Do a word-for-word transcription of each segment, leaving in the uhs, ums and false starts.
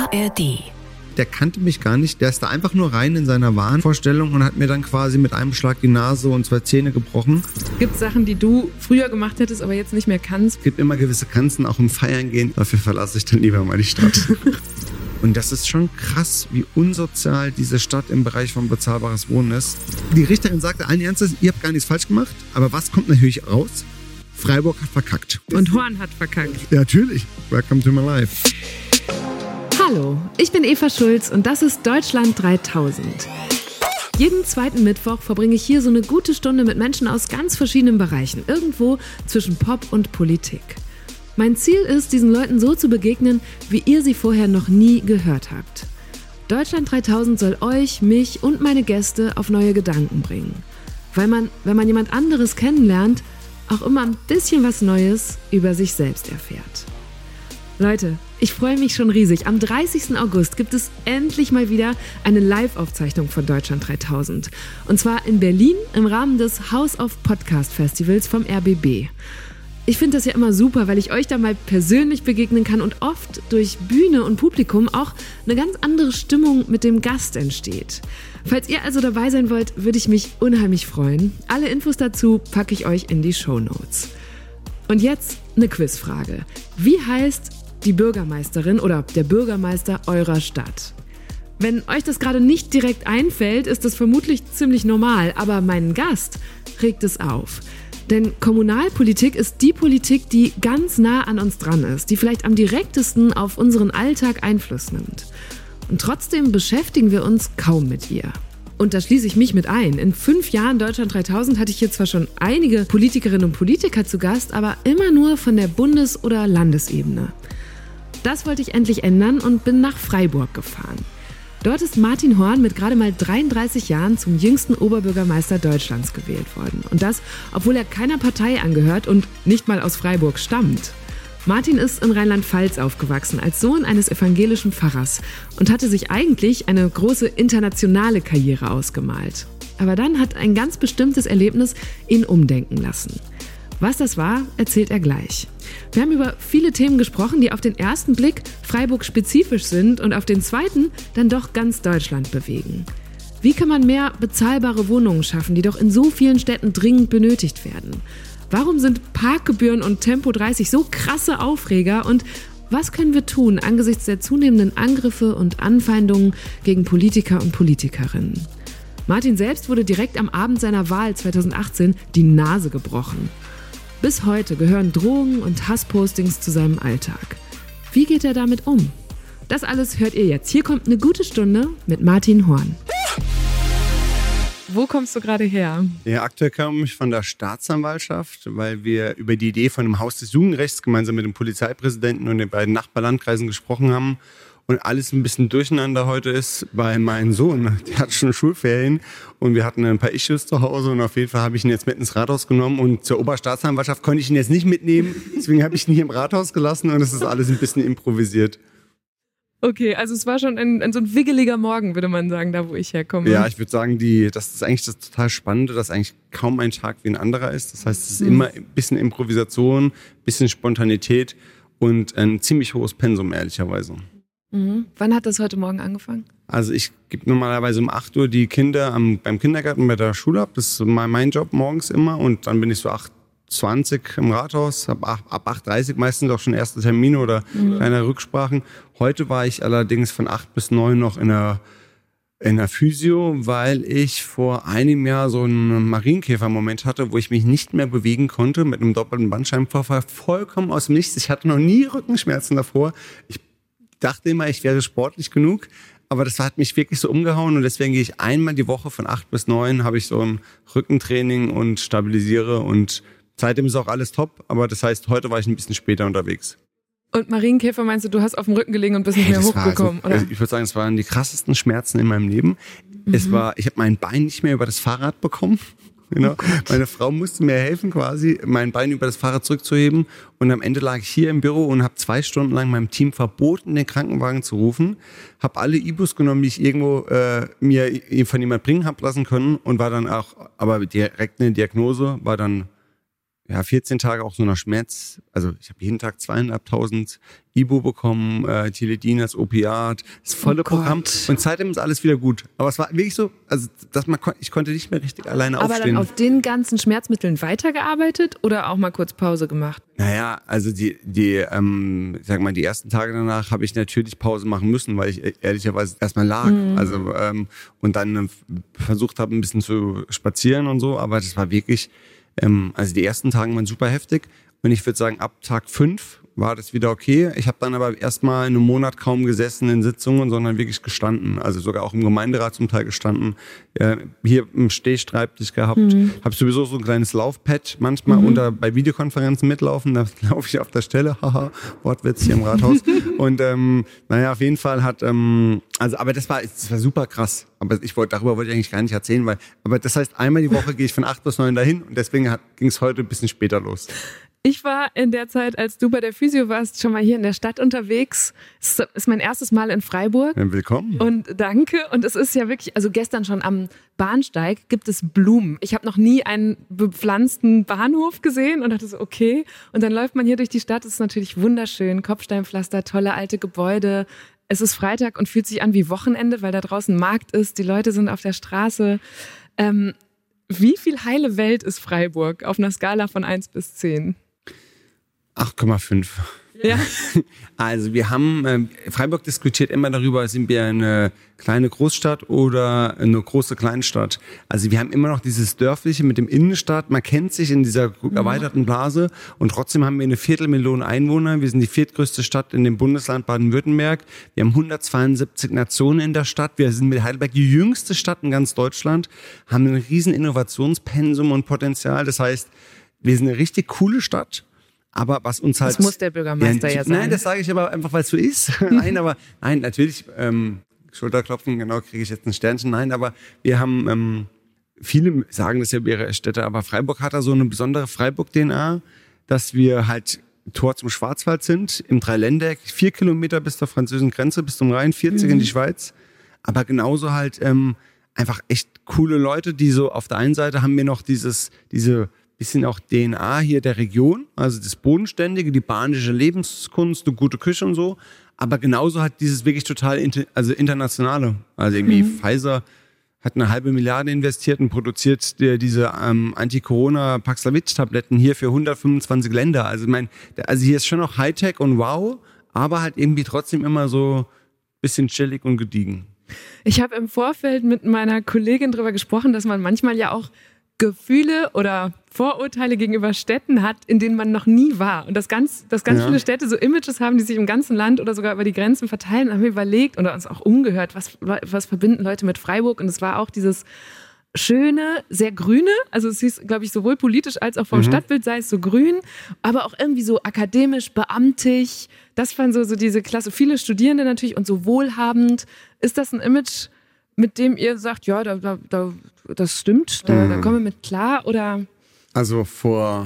A R D. Der kannte mich gar nicht, der ist da einfach nur rein in seiner Wahnvorstellung und hat mir dann quasi mit einem Schlag die Nase und zwei Zähne gebrochen. Gibt es Sachen, die du früher gemacht hättest, aber jetzt nicht mehr kannst? Es gibt immer gewisse Grenzen, auch im Feiern gehen. Dafür verlasse ich dann lieber mal die Stadt. Und das ist schon krass, wie unsozial diese Stadt im Bereich von bezahlbares Wohnen ist. Die Richterin sagte allen Ernstes, ihr habt gar nichts falsch gemacht, aber was kommt natürlich raus? Freiburg hat verkackt. Und Horn hat verkackt. Ja, natürlich. Welcome to my life. Hallo, ich bin Eva Schulz und das ist Deutschland dreitausend. Jeden zweiten Mittwoch verbringe ich hier so eine gute Stunde mit Menschen aus ganz verschiedenen Bereichen, irgendwo zwischen Pop und Politik. Mein Ziel ist, diesen Leuten so zu begegnen, wie ihr sie vorher noch nie gehört habt. Deutschland dreitausend soll euch, mich und meine Gäste auf neue Gedanken bringen. Weil man, wenn man jemand anderes kennenlernt, auch immer ein bisschen was Neues über sich selbst erfährt. Leute, ich freue mich schon riesig. Am dreißigsten August gibt es endlich mal wieder eine Live-Aufzeichnung von Deutschland dreitausend. Und zwar in Berlin im Rahmen des House of Podcast Festivals vom R B B. Ich finde das ja immer super, weil ich euch da mal persönlich begegnen kann und oft durch Bühne und Publikum auch eine ganz andere Stimmung mit dem Gast entsteht. Falls ihr also dabei sein wollt, würde ich mich unheimlich freuen. Alle Infos dazu packe ich euch in die Shownotes. Und jetzt eine Quizfrage. Wie heißt die Bürgermeisterin oder der Bürgermeister eurer Stadt? Wenn euch das gerade nicht direkt einfällt, ist das vermutlich ziemlich normal, aber meinen Gast regt es auf. Denn Kommunalpolitik ist die Politik, die ganz nah an uns dran ist, die vielleicht am direktesten auf unseren Alltag Einfluss nimmt. Und trotzdem beschäftigen wir uns kaum mit ihr. Und da schließe ich mich mit ein. In fünf Jahren Deutschland dreitausend hatte ich hier zwar schon einige Politikerinnen und Politiker zu Gast, aber immer nur von der Bundes- oder Landesebene. Das wollte ich endlich ändern und bin nach Freiburg gefahren. Dort ist Martin Horn mit gerade mal dreiunddreißig Jahren zum jüngsten Oberbürgermeister Deutschlands gewählt worden. Und das, obwohl er keiner Partei angehört und nicht mal aus Freiburg stammt. Martin ist in Rheinland-Pfalz aufgewachsen, als Sohn eines evangelischen Pfarrers und hatte sich eigentlich eine große internationale Karriere ausgemalt. Aber dann hat ein ganz bestimmtes Erlebnis ihn umdenken lassen. Was das war, erzählt er gleich. Wir haben über viele Themen gesprochen, die auf den ersten Blick Freiburg-spezifisch sind und auf den zweiten dann doch ganz Deutschland bewegen. Wie kann man mehr bezahlbare Wohnungen schaffen, die doch in so vielen Städten dringend benötigt werden? Warum sind Parkgebühren und Tempo dreißig so krasse Aufreger? Und was können wir tun angesichts der zunehmenden Angriffe und Anfeindungen gegen Politiker und Politikerinnen? Martin selbst wurde direkt am Abend seiner Wahl zweitausendachtzehn die Nase gebrochen. Bis heute gehören Drohungen und Hasspostings zu seinem Alltag. Wie geht er damit um? Das alles hört ihr jetzt. Hier kommt eine gute Stunde mit Martin Horn. Wo kommst du gerade her? Ja, aktuell komme ich von der Staatsanwaltschaft, weil wir über die Idee von dem Haus des Jugendrechts gemeinsam mit dem Polizeipräsidenten und den beiden Nachbarlandkreisen gesprochen haben. Und alles ein bisschen durcheinander heute ist bei meinem Sohn. Der hat schon Schulferien und wir hatten ein paar Issues zu Hause und auf jeden Fall habe ich ihn jetzt mit ins Rathaus genommen und zur Oberstaatsanwaltschaft konnte ich ihn jetzt nicht mitnehmen. Deswegen habe ich ihn hier im Rathaus gelassen und es ist alles ein bisschen improvisiert. Okay, also es war schon ein, ein so ein wiggeliger Morgen, würde man sagen, da wo ich herkomme. Ja, ich würde sagen, die, das ist eigentlich das total Spannende, dass eigentlich kaum ein Tag wie ein anderer ist. Das heißt, es ist hm. immer ein bisschen Improvisation, ein bisschen Spontanität und ein ziemlich hohes Pensum, ehrlicherweise. Mhm. Wann hat das heute Morgen angefangen? Also ich gebe normalerweise um acht Uhr die Kinder am, beim Kindergarten bei der Schule ab. Das ist mein, mein Job morgens immer. Und dann bin ich so acht Uhr zwanzig im Rathaus. Ab, ab acht Uhr dreißig meistens auch schon erste Termine oder mhm. kleine Rücksprachen. Heute war ich allerdings von acht bis neun noch in der, in der Physio, weil ich vor einem Jahr so einen Marienkäfer-Moment hatte, wo ich mich nicht mehr bewegen konnte mit einem doppelten Bandscheibenvorfall. Vollkommen aus dem Nichts. Ich hatte noch nie Rückenschmerzen davor. Ich dachte immer, ich wäre sportlich genug, aber das hat mich wirklich so umgehauen und deswegen gehe ich einmal die Woche von acht bis neun, habe ich so ein Rückentraining und stabilisiere und seitdem ist auch alles top, aber das heißt, heute war ich ein bisschen später unterwegs. Und Marienkäfer meinst du, du hast auf dem Rücken gelegen und bist nicht hey, mehr hochgekommen, also, oder? Ich würde sagen, es waren die krassesten Schmerzen in meinem Leben. Mhm. Es war, ich habe mein Bein nicht mehr über das Fahrrad bekommen. Genau. Oh Meine Frau musste mir helfen, quasi mein Bein über das Fahrrad zurückzuheben. Und am Ende lag ich hier im Büro und habe zwei Stunden lang meinem Team verboten, den Krankenwagen zu rufen. Habe alle Ibus genommen, die ich irgendwo äh, mir von jemand bringen habe lassen können. Und war dann auch, aber direkt eine Diagnose, war dann ja, vierzehn Tage auch so nach Schmerz. Also ich habe jeden Tag zweieinhalbtausend Ibu bekommen, äh, Tilidin als Opiat, das volle Oh Programm. Gott. Und seitdem ist alles wieder gut. Aber es war wirklich so, also dass man, ich konnte nicht mehr richtig alleine Aber aufstehen. dann auf den ganzen Schmerzmitteln weitergearbeitet oder auch mal kurz Pause gemacht? Naja, also die, die, ähm, ich sag mal, die ersten Tage danach habe ich natürlich Pause machen müssen, weil ich ehrlicherweise erstmal lag. Mhm. Also ähm, und dann äh, versucht habe, ein bisschen zu spazieren und so. Aber das war wirklich, ähm, also die ersten Tage waren super heftig. Und ich würde sagen, ab Tag fünf war das wieder okay. Ich habe dann aber erstmal einen Monat kaum gesessen in Sitzungen, sondern wirklich gestanden. Also sogar auch im Gemeinderat zum Teil gestanden. Äh, hier im Stehschreibtisch gehabt. Mhm. Habe sowieso so ein kleines Laufpad manchmal mhm. unter bei Videokonferenzen mitlaufen. Da laufe ich auf der Stelle. Haha, Wortwitz hier im Rathaus. Und ähm, naja, auf jeden Fall hat, ähm, also aber das war, das war super krass. Aber ich wollte, darüber wollte ich eigentlich gar nicht erzählen, weil, aber das heißt, einmal die Woche gehe ich von acht bis neun dahin und deswegen ging es heute ein bisschen später los. Ich war in der Zeit, als du bei der Physio warst, schon mal hier in der Stadt unterwegs. Es ist mein erstes Mal in Freiburg. Ja, willkommen. Und danke. Und es ist ja wirklich, also gestern schon am Bahnsteig gibt es Blumen. Ich habe noch nie einen bepflanzten Bahnhof gesehen und dachte so, okay. Und dann läuft man hier durch die Stadt. Es ist natürlich wunderschön. Kopfsteinpflaster, tolle alte Gebäude. Es ist Freitag und fühlt sich an wie Wochenende, weil da draußen Markt ist. Die Leute sind auf der Straße. Ähm, wie viel heile Welt ist Freiburg auf einer Skala von eins bis zehn? acht Komma fünf. Ja. Also wir haben, äh, Freiburg diskutiert immer darüber, sind wir eine kleine Großstadt oder eine große Kleinstadt. Also wir haben immer noch dieses Dörfliche mit dem Innenstadt. Man kennt sich in dieser erweiterten Blase und trotzdem haben wir eine Viertelmillion Einwohner. Wir sind die viertgrößte Stadt in dem Bundesland Baden-Württemberg. Wir haben hundertzweiundsiebzig Nationen in der Stadt. Wir sind mit Heidelberg die jüngste Stadt in ganz Deutschland, haben ein riesen Innovationspensum und Potenzial. Das heißt, wir sind eine richtig coole Stadt. Aber was uns halt... Das muss der Bürgermeister ja, ja sein. Nein, das sage ich aber einfach, weil es so ist. Nein, aber nein, natürlich, ähm, Schulterklopfen, genau, kriege ich jetzt ein Sternchen. Nein, aber wir haben, ähm, viele sagen, das ja wäre Städte, aber Freiburg hat da so eine besondere Freiburg-D N A, dass wir halt Tor zum Schwarzwald sind, im Dreiländereck, vier Kilometer bis zur französischen Grenze, bis zum Rhein, vierzig mhm. in die Schweiz. Aber genauso halt ähm, einfach echt coole Leute, die so auf der einen Seite haben wir noch dieses, diese bisschen auch D N A hier der Region, also das Bodenständige, die badische Lebenskunst, eine gute Küche und so, aber genauso hat dieses wirklich total inter, also internationale, also irgendwie mhm. Pfizer hat eine halbe Milliarde investiert und produziert die, diese ähm, Anti-Corona-Paxlovid-Tabletten hier für hundertfünfundzwanzig Länder. Also ich meine, also hier ist schon noch Hightech und wow, aber halt irgendwie trotzdem immer so bisschen chillig und gediegen. Ich habe im Vorfeld mit meiner Kollegin drüber gesprochen, dass man manchmal ja auch Gefühle oder Vorurteile gegenüber Städten hat, in denen man noch nie war. Und dass ganz, dass ganz ja. viele Städte so Images haben, die sich im ganzen Land oder sogar über die Grenzen verteilen. Und haben wir überlegt oder uns auch umgehört, was, was verbinden Leute mit Freiburg. Und es war auch dieses schöne, sehr grüne, also es hieß, glaube ich, sowohl politisch als auch vom mhm. Stadtbild sei es so grün, aber auch irgendwie so akademisch, beamtig. Das waren so, so diese Klasse, viele Studierende natürlich und so wohlhabend. Ist das ein Image, mit dem ihr sagt, ja, da, da, da, das stimmt, da, mhm. da kommen wir mit klar, oder? Also vor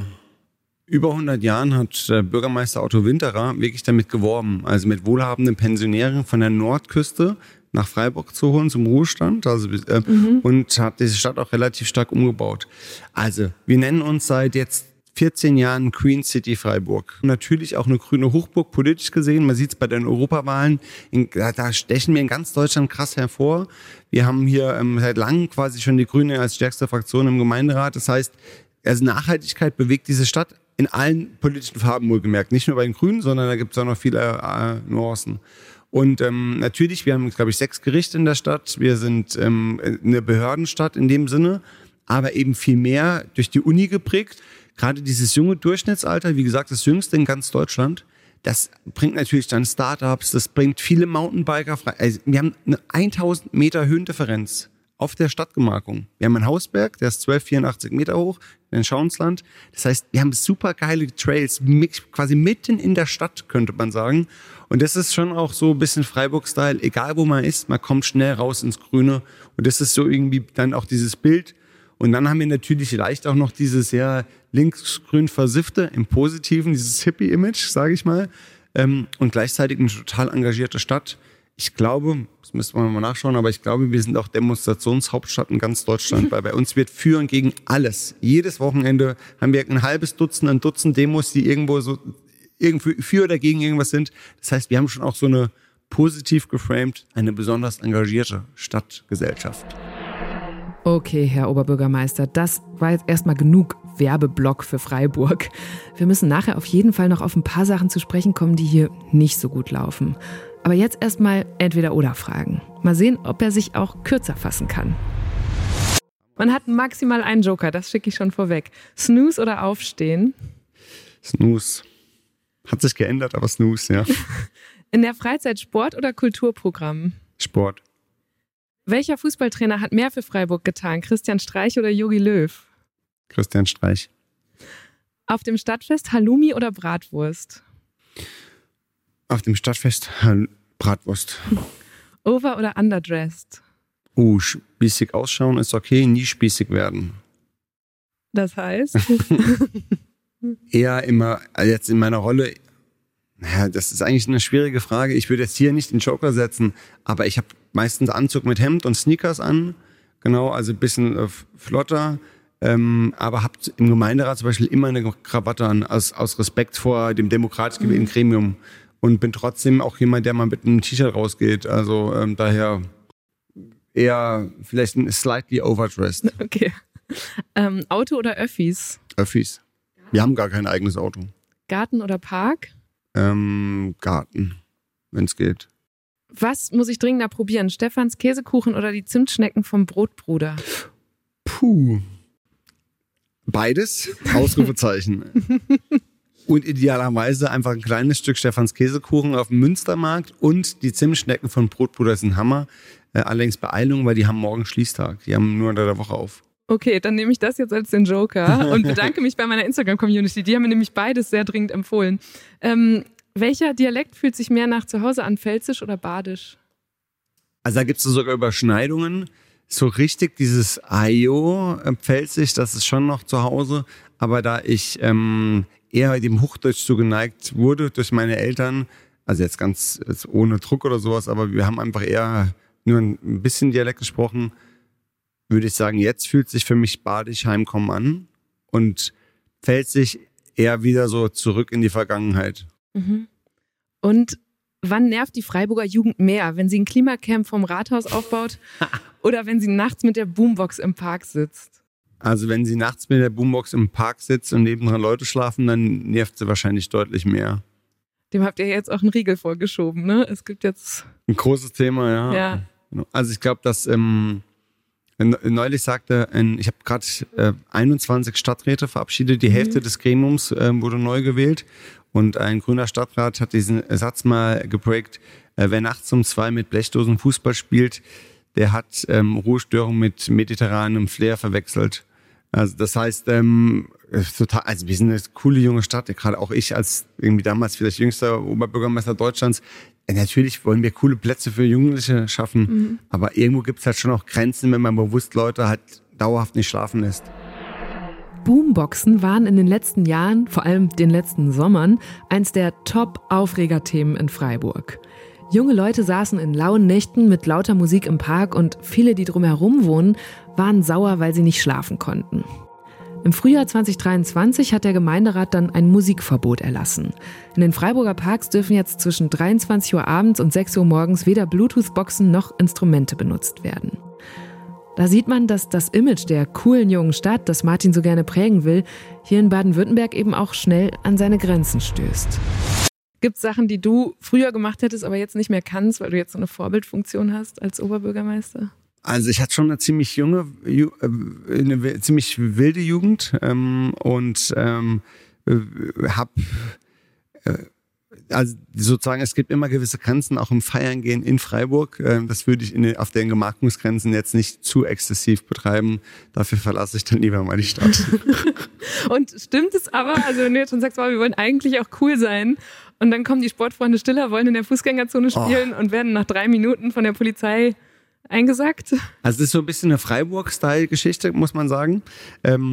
über hundert Jahren hat der Bürgermeister Otto Winterer wirklich damit geworben, also mit wohlhabenden Pensionären von der Nordküste nach Freiburg zu holen zum Ruhestand, also äh, mhm. und hat diese Stadt auch relativ stark umgebaut. Also wir nennen uns seit jetzt vierzehn Jahren Queen City Freiburg. Natürlich auch eine grüne Hochburg, politisch gesehen. Man sieht es bei den Europawahlen. In, da stechen wir in ganz Deutschland krass hervor. Wir haben hier ähm, seit langem quasi schon die Grüne als stärkste Fraktion im Gemeinderat. Das heißt, also Nachhaltigkeit bewegt diese Stadt in allen politischen Farben wohlgemerkt. Nicht nur bei den Grünen, sondern da gibt es auch noch viele äh, Nuancen. Und ähm, natürlich, wir haben, glaube ich, sechs Gerichte in der Stadt. Wir sind ähm, eine Behördenstadt in dem Sinne, aber eben viel mehr durch die Uni geprägt. Gerade dieses junge Durchschnittsalter, wie gesagt, das jüngste in ganz Deutschland, das bringt natürlich dann Startups, das bringt viele Mountainbiker frei. Also wir haben eine tausend Meter Höhendifferenz auf der Stadtgemarkung. Wir haben einen Hausberg, der ist zwölfhundertvierundachtzig Meter hoch, in Schauensland. Das heißt, wir haben super geile Trails, quasi mitten in der Stadt, könnte man sagen. Und das ist schon auch so ein bisschen Freiburg-Style, egal wo man ist, man kommt schnell raus ins Grüne. Und das ist so irgendwie dann auch dieses Bild. Und dann haben wir natürlich leicht auch noch dieses sehr linksgrün versiffte, im Positiven, dieses Hippie-Image, sage ich mal. Und gleichzeitig eine total engagierte Stadt. Ich glaube, das müsste man mal nachschauen, aber ich glaube, wir sind auch Demonstrationshauptstadt in ganz Deutschland, weil bei uns wird Führen gegen alles. Jedes Wochenende haben wir ein halbes Dutzend, ein Dutzend Demos, die irgendwo so irgendwie für oder gegen irgendwas sind. Das heißt, wir haben schon auch so eine positiv geframed, eine besonders engagierte Stadtgesellschaft. Okay, Herr Oberbürgermeister, das war jetzt erstmal genug Werbeblock für Freiburg. Wir müssen nachher auf jeden Fall noch auf ein paar Sachen zu sprechen kommen, die hier nicht so gut laufen. Aber jetzt erstmal Entweder-Oder-Fragen. Mal sehen, ob er sich auch kürzer fassen kann. Man hat maximal einen Joker, das schicke ich schon vorweg. Snooze oder Aufstehen? Snooze. Hat sich geändert, aber Snooze, ja. In der Freizeit Sport oder Kulturprogramm? Sport. Welcher Fußballtrainer hat mehr für Freiburg getan? Christian Streich oder Jogi Löw? Christian Streich. Auf dem Stadtfest Halloumi oder Bratwurst? Auf dem Stadtfest Bratwurst. Over- oder underdressed? Uh, spießig ausschauen ist okay, nie spießig werden. Das heißt? Eher immer, jetzt in meiner Rolle, ja, das ist eigentlich eine schwierige Frage. Ich würde jetzt hier nicht den Joker setzen, aber ich habe meistens Anzug mit Hemd und Sneakers an. Genau, also ein bisschen äh, flotter. Ähm, aber habe im Gemeinderat zum Beispiel immer eine Krawatte an, aus, aus Respekt vor dem demokratisch gewählten Gremium. Und bin trotzdem auch jemand, der mal mit einem T-Shirt rausgeht. Also ähm, daher eher vielleicht ein slightly overdressed. Okay. Ähm, Auto oder Öffis? Öffis. Wir haben gar kein eigenes Auto. Garten oder Park? Ähm, Garten, wenn es geht. Was muss ich dringender probieren? Stefans Käsekuchen oder die Zimtschnecken vom Brotbruder? Puh. Beides? Ausrufezeichen. Und idealerweise einfach ein kleines Stück Stefans Käsekuchen auf dem Münstermarkt und die Zimtschnecken von Brotbruder sind Hammer. Äh, allerdings Beeilung, weil die haben morgen Schließtag. Die haben nur unter der Woche auf. Okay, dann nehme ich das jetzt als den Joker und bedanke mich bei meiner Instagram-Community. Die haben mir nämlich beides sehr dringend empfohlen. Ähm, welcher Dialekt fühlt sich mehr nach zu Hause an, Pfälzisch oder Badisch? Also da gibt es sogar Überschneidungen. So richtig dieses Ajo, äh, Pfälzisch, das ist schon noch zu Hause. Aber da ich ähm, eher dem Hochdeutsch zugeneigt wurde durch meine Eltern, also jetzt ganz jetzt ohne Druck oder sowas, aber wir haben einfach eher nur ein bisschen Dialekt gesprochen, würde ich sagen, jetzt fühlt sich für mich Badisch Heimkommen an und Pfälzisch eher wieder so zurück in die Vergangenheit. Mhm. Und wann nervt die Freiburger Jugend mehr? Wenn sie ein Klimacamp vom Rathaus aufbaut oder wenn sie nachts mit der Boombox im Park sitzt? Also wenn sie nachts mit der Boombox im Park sitzt und nebendran Leute schlafen, dann nervt sie wahrscheinlich deutlich mehr. Dem habt ihr jetzt auch einen Riegel vorgeschoben, ne? Es gibt jetzt... Ein großes Thema, ja. Ja. Also ich glaube, dass... Ähm, Neulich sagte, ich habe gerade äh, einundzwanzig Stadträte verabschiedet, die mhm. Hälfte des Gremiums äh, wurde neu gewählt und ein grüner Stadtrat hat diesen Satz mal geprägt, äh, wer nachts um zwei mit Blechdosen Fußball spielt, der hat ähm, Ruhestörung mit mediterranem Flair verwechselt. Also das heißt, ähm, total, also wir sind eine coole junge Stadt, gerade auch ich als irgendwie damals vielleicht jüngster Oberbürgermeister Deutschlands. Natürlich wollen wir coole Plätze für Jugendliche schaffen, mhm. aber irgendwo gibt es halt schon auch Grenzen, wenn man bewusst Leute halt dauerhaft nicht schlafen lässt. Boomboxen waren in den letzten Jahren, vor allem den letzten Sommern, eins der Top-Aufregerthemen in Freiburg. Junge Leute saßen in lauen Nächten mit lauter Musik im Park und viele, die drumherum wohnen, waren sauer, weil sie nicht schlafen konnten. Im Frühjahr zwanzig dreiundzwanzig hat der Gemeinderat dann ein Musikverbot erlassen. In den Freiburger Parks dürfen jetzt zwischen dreiundzwanzig Uhr abends und sechs Uhr morgens weder Bluetooth-Boxen noch Instrumente benutzt werden. Da sieht man, dass das Image der coolen jungen Stadt, das Martin so gerne prägen will, hier in Baden-Württemberg eben auch schnell an seine Grenzen stößt. Gibt es Sachen, die du früher gemacht hättest, aber jetzt nicht mehr kannst, weil du jetzt so eine Vorbildfunktion hast als Oberbürgermeister? Also ich hatte schon eine ziemlich junge, eine ziemlich wilde Jugend ähm, und ähm, habe äh, also sozusagen, es gibt immer gewisse Grenzen, auch im Feiern gehen in Freiburg. Ähm, das würde ich in den, auf den Gemarkungsgrenzen jetzt nicht zu exzessiv betreiben. Dafür verlasse ich dann lieber mal die Stadt. Und stimmt es aber, also wenn du jetzt schon sagst, wow, wir wollen eigentlich auch cool sein und dann kommen die Sportfreunde Stiller, wollen in der Fußgängerzone spielen oh. und werden nach drei Minuten von der Polizei eingesackt? Also das ist so ein bisschen eine Freiburg-Style-Geschichte, muss man sagen. Ähm,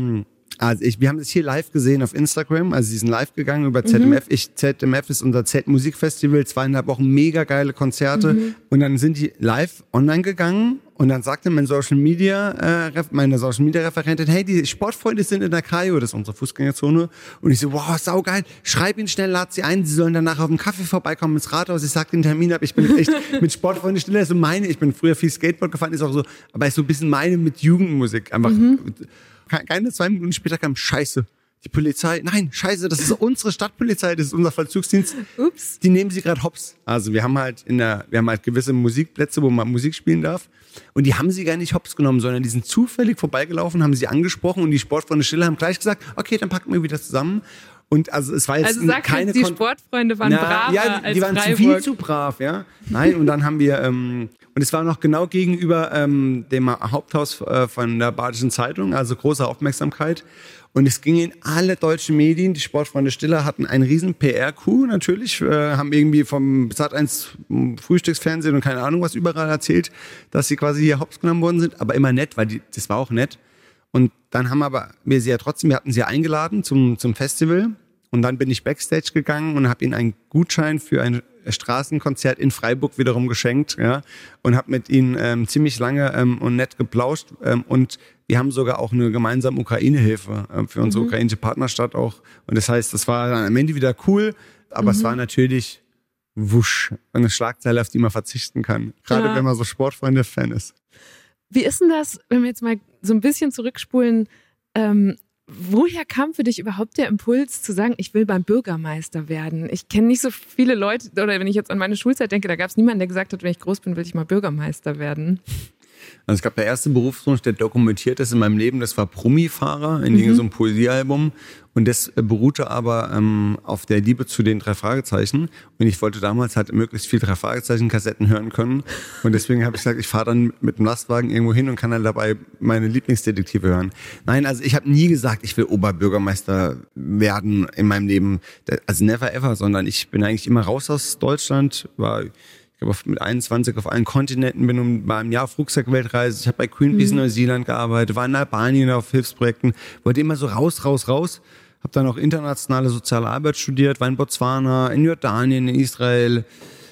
Also ich, wir haben das hier live gesehen auf Instagram, also sie sind live gegangen über Z M F. Mhm. Ich, Z M F ist unser Z-Musikfestival, zweieinhalb Wochen mega geile Konzerte. Mhm. Und dann sind die live online gegangen und dann sagte mein Social Media, äh, meine Social Media Referentin, hey, die Sportfreunde sind in der Kajo, das ist unsere Fußgängerzone. Und ich so, wow, saugeil, schreib ihn schnell, lad sie ein, sie sollen danach auf den Kaffee vorbeikommen ins Rathaus. Ich sag den Termin ab, ich bin echt mit Sportfreunde schneller, so meine, ich bin früher viel Skateboard gefahren, ist auch so, aber ist so ein bisschen meine mit Jugendmusik, einfach. Mhm. Keine zwei Minuten später kam, scheiße, die Polizei, nein, scheiße, das ist unsere Stadtpolizei, das ist unser Vollzugsdienst. Ups. Die nehmen sie gerade hops. Also wir haben halt in der, wir haben halt gewisse Musikplätze, wo man Musik spielen darf. Und die haben sie gar nicht hops genommen, sondern die sind zufällig vorbeigelaufen, haben sie angesprochen und die Sportfreunde Stille haben gleich gesagt, okay, dann packen wir wieder zusammen. Und also es war jetzt also sag keine die Kon- Sportfreunde waren Na, braver ja, die, als die waren Freiburg. zu viel zu brav, ja. Nein, und dann haben wir ähm, und es war noch genau gegenüber ähm, dem Haupthaus äh, von der Badischen Zeitung, also große Aufmerksamkeit. Und es ging in alle deutschen Medien. Die Sportfreunde Stiller hatten einen riesen P R-Coup natürlich, äh, haben irgendwie vom Sat eins Frühstücksfernsehen und keine Ahnung was überall erzählt, dass sie quasi hier hops genommen worden sind. Aber immer nett, weil die, das war auch nett. Und dann haben aber wir sie ja trotzdem, wir hatten sie eingeladen zum zum Festival und dann bin ich Backstage gegangen und habe ihnen einen Gutschein für ein Straßenkonzert in Freiburg wiederum geschenkt, ja, und habe mit ihnen ähm, ziemlich lange ähm, und nett geplauscht ähm, und wir haben sogar auch eine gemeinsame Ukraine-Hilfe äh, für unsere mhm. ukrainische Partnerstadt auch und das heißt, das war dann am Ende wieder cool, aber mhm. es war natürlich wusch, eine Schlagzeile, auf die man verzichten kann, gerade ja. wenn man so Sportfreunde-Fan ist. Wie ist denn das, wenn wir jetzt mal so ein bisschen zurückspulen, ähm, woher kam für dich überhaupt der Impuls zu sagen, ich will beim Bürgermeister werden? Ich kenne nicht so viele Leute, oder wenn ich jetzt an meine Schulzeit denke, da gab es niemanden, der gesagt hat, wenn ich groß bin, will ich mal Bürgermeister werden. Also es gab der erste Berufswunsch, der dokumentiert ist in meinem Leben, das war Promi-Fahrer in mhm. so einem Poesiealbum und das beruhte aber ähm, auf der Liebe zu den drei Fragezeichen und ich wollte damals halt möglichst viel drei Fragezeichen-Kassetten hören können und deswegen habe ich gesagt, ich fahre dann mit dem Lastwagen irgendwo hin und kann dann dabei meine Lieblingsdetektive hören. Nein, also ich habe nie gesagt, ich will Oberbürgermeister werden in meinem Leben, also never ever, sondern ich bin eigentlich immer raus aus Deutschland, war ich habe mit einundzwanzig auf allen Kontinenten, bin um, war im Jahr auf Rucksack-Weltreise, ich habe bei Greenpeace mhm. in Neuseeland gearbeitet, war in Albanien auf Hilfsprojekten, wollte immer so raus, raus, raus. Habe dann auch internationale soziale Arbeit studiert, war in Botswana, in Jordanien, in Israel.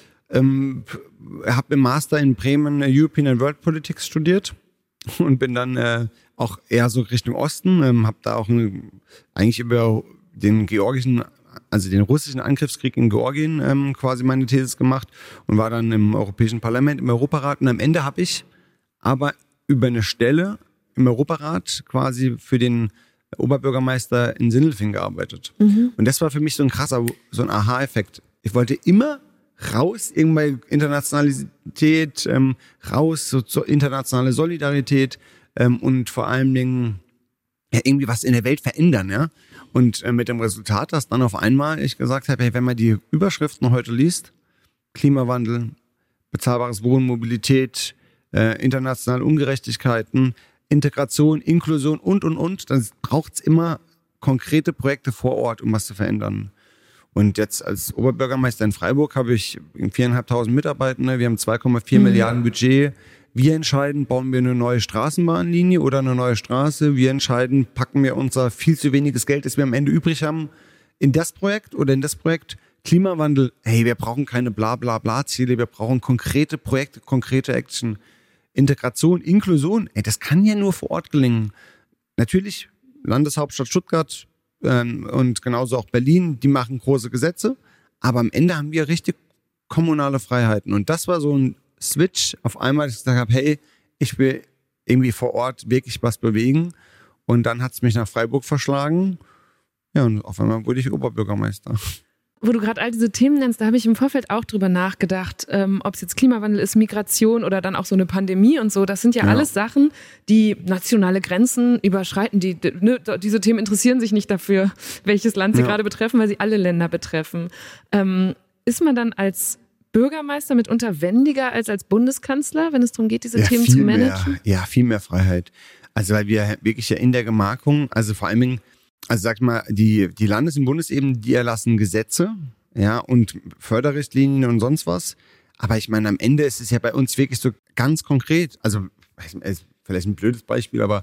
Ähm, habe im Master in Bremen European and World Politics studiert und bin dann äh, auch eher so Richtung Osten. Ähm, habe da auch eine, eigentlich über den georgischen also den russischen Angriffskrieg in Georgien ähm, quasi meine These gemacht und war dann im Europäischen Parlament, im Europarat. Und am Ende habe ich aber über eine Stelle im Europarat quasi für den Oberbürgermeister in Sindelfingen gearbeitet. Mhm. Und das war für mich so ein krasser, so ein Aha-Effekt. Ich wollte immer raus, irgendwie Internationalität, ähm, raus, so, so internationale Solidarität ähm, und vor allen Dingen ja, irgendwie was in der Welt verändern, ja. Und äh, mit dem Resultat, dass dann auf einmal ich gesagt habe, hey, wenn man die Überschriften heute liest, Klimawandel, bezahlbares Wohnen, Mobilität, äh, internationale Ungerechtigkeiten, Integration, Inklusion und, und, und, dann braucht es immer konkrete Projekte vor Ort, um was zu verändern. Und jetzt als Oberbürgermeister in Freiburg habe ich viertausendfünfhundert Mitarbeitende, wir haben zwei Komma vier mhm. Milliarden Budget. Wir entscheiden, bauen wir eine neue Straßenbahnlinie oder eine neue Straße. Wir entscheiden, packen wir unser viel zu weniges Geld, das wir am Ende übrig haben, in das Projekt oder in das Projekt. Klimawandel, hey, wir brauchen keine Bla-Bla-Bla-Ziele, wir brauchen konkrete Projekte, konkrete Action. Integration, Inklusion, ey, das kann ja nur vor Ort gelingen. Natürlich, Landeshauptstadt Stuttgart ähm, und genauso auch Berlin, die machen große Gesetze, aber am Ende haben wir richtig kommunale Freiheiten. Und das war so ein Switch auf einmal, dass ich gesagt habe, hey, ich will irgendwie vor Ort wirklich was bewegen. Und dann hat es mich nach Freiburg verschlagen. Ja, und auf einmal wurde ich Oberbürgermeister. Wo du gerade all diese Themen nennst, da habe ich im Vorfeld auch drüber nachgedacht, ähm, ob es jetzt Klimawandel ist, Migration oder dann auch so eine Pandemie und so. Das sind ja, ja. alles Sachen, die nationale Grenzen überschreiten. Die, ne, diese Themen interessieren sich nicht dafür, welches Land sie ja. gerade betreffen, weil sie alle Länder betreffen. Ähm, ist man dann als Bürgermeister mitunter wendiger als als Bundeskanzler, wenn es darum geht, diese ja, Themen zu managen? Mehr, ja, viel mehr Freiheit. Also weil wir wirklich ja in der Gemarkung, also vor allen Dingen, also sag mal, die, die Landes- und Bundesebenen, die erlassen Gesetze, ja, und Förderrichtlinien und sonst was. Aber ich meine, am Ende ist es ja bei uns wirklich so ganz konkret, also vielleicht ein blödes Beispiel, aber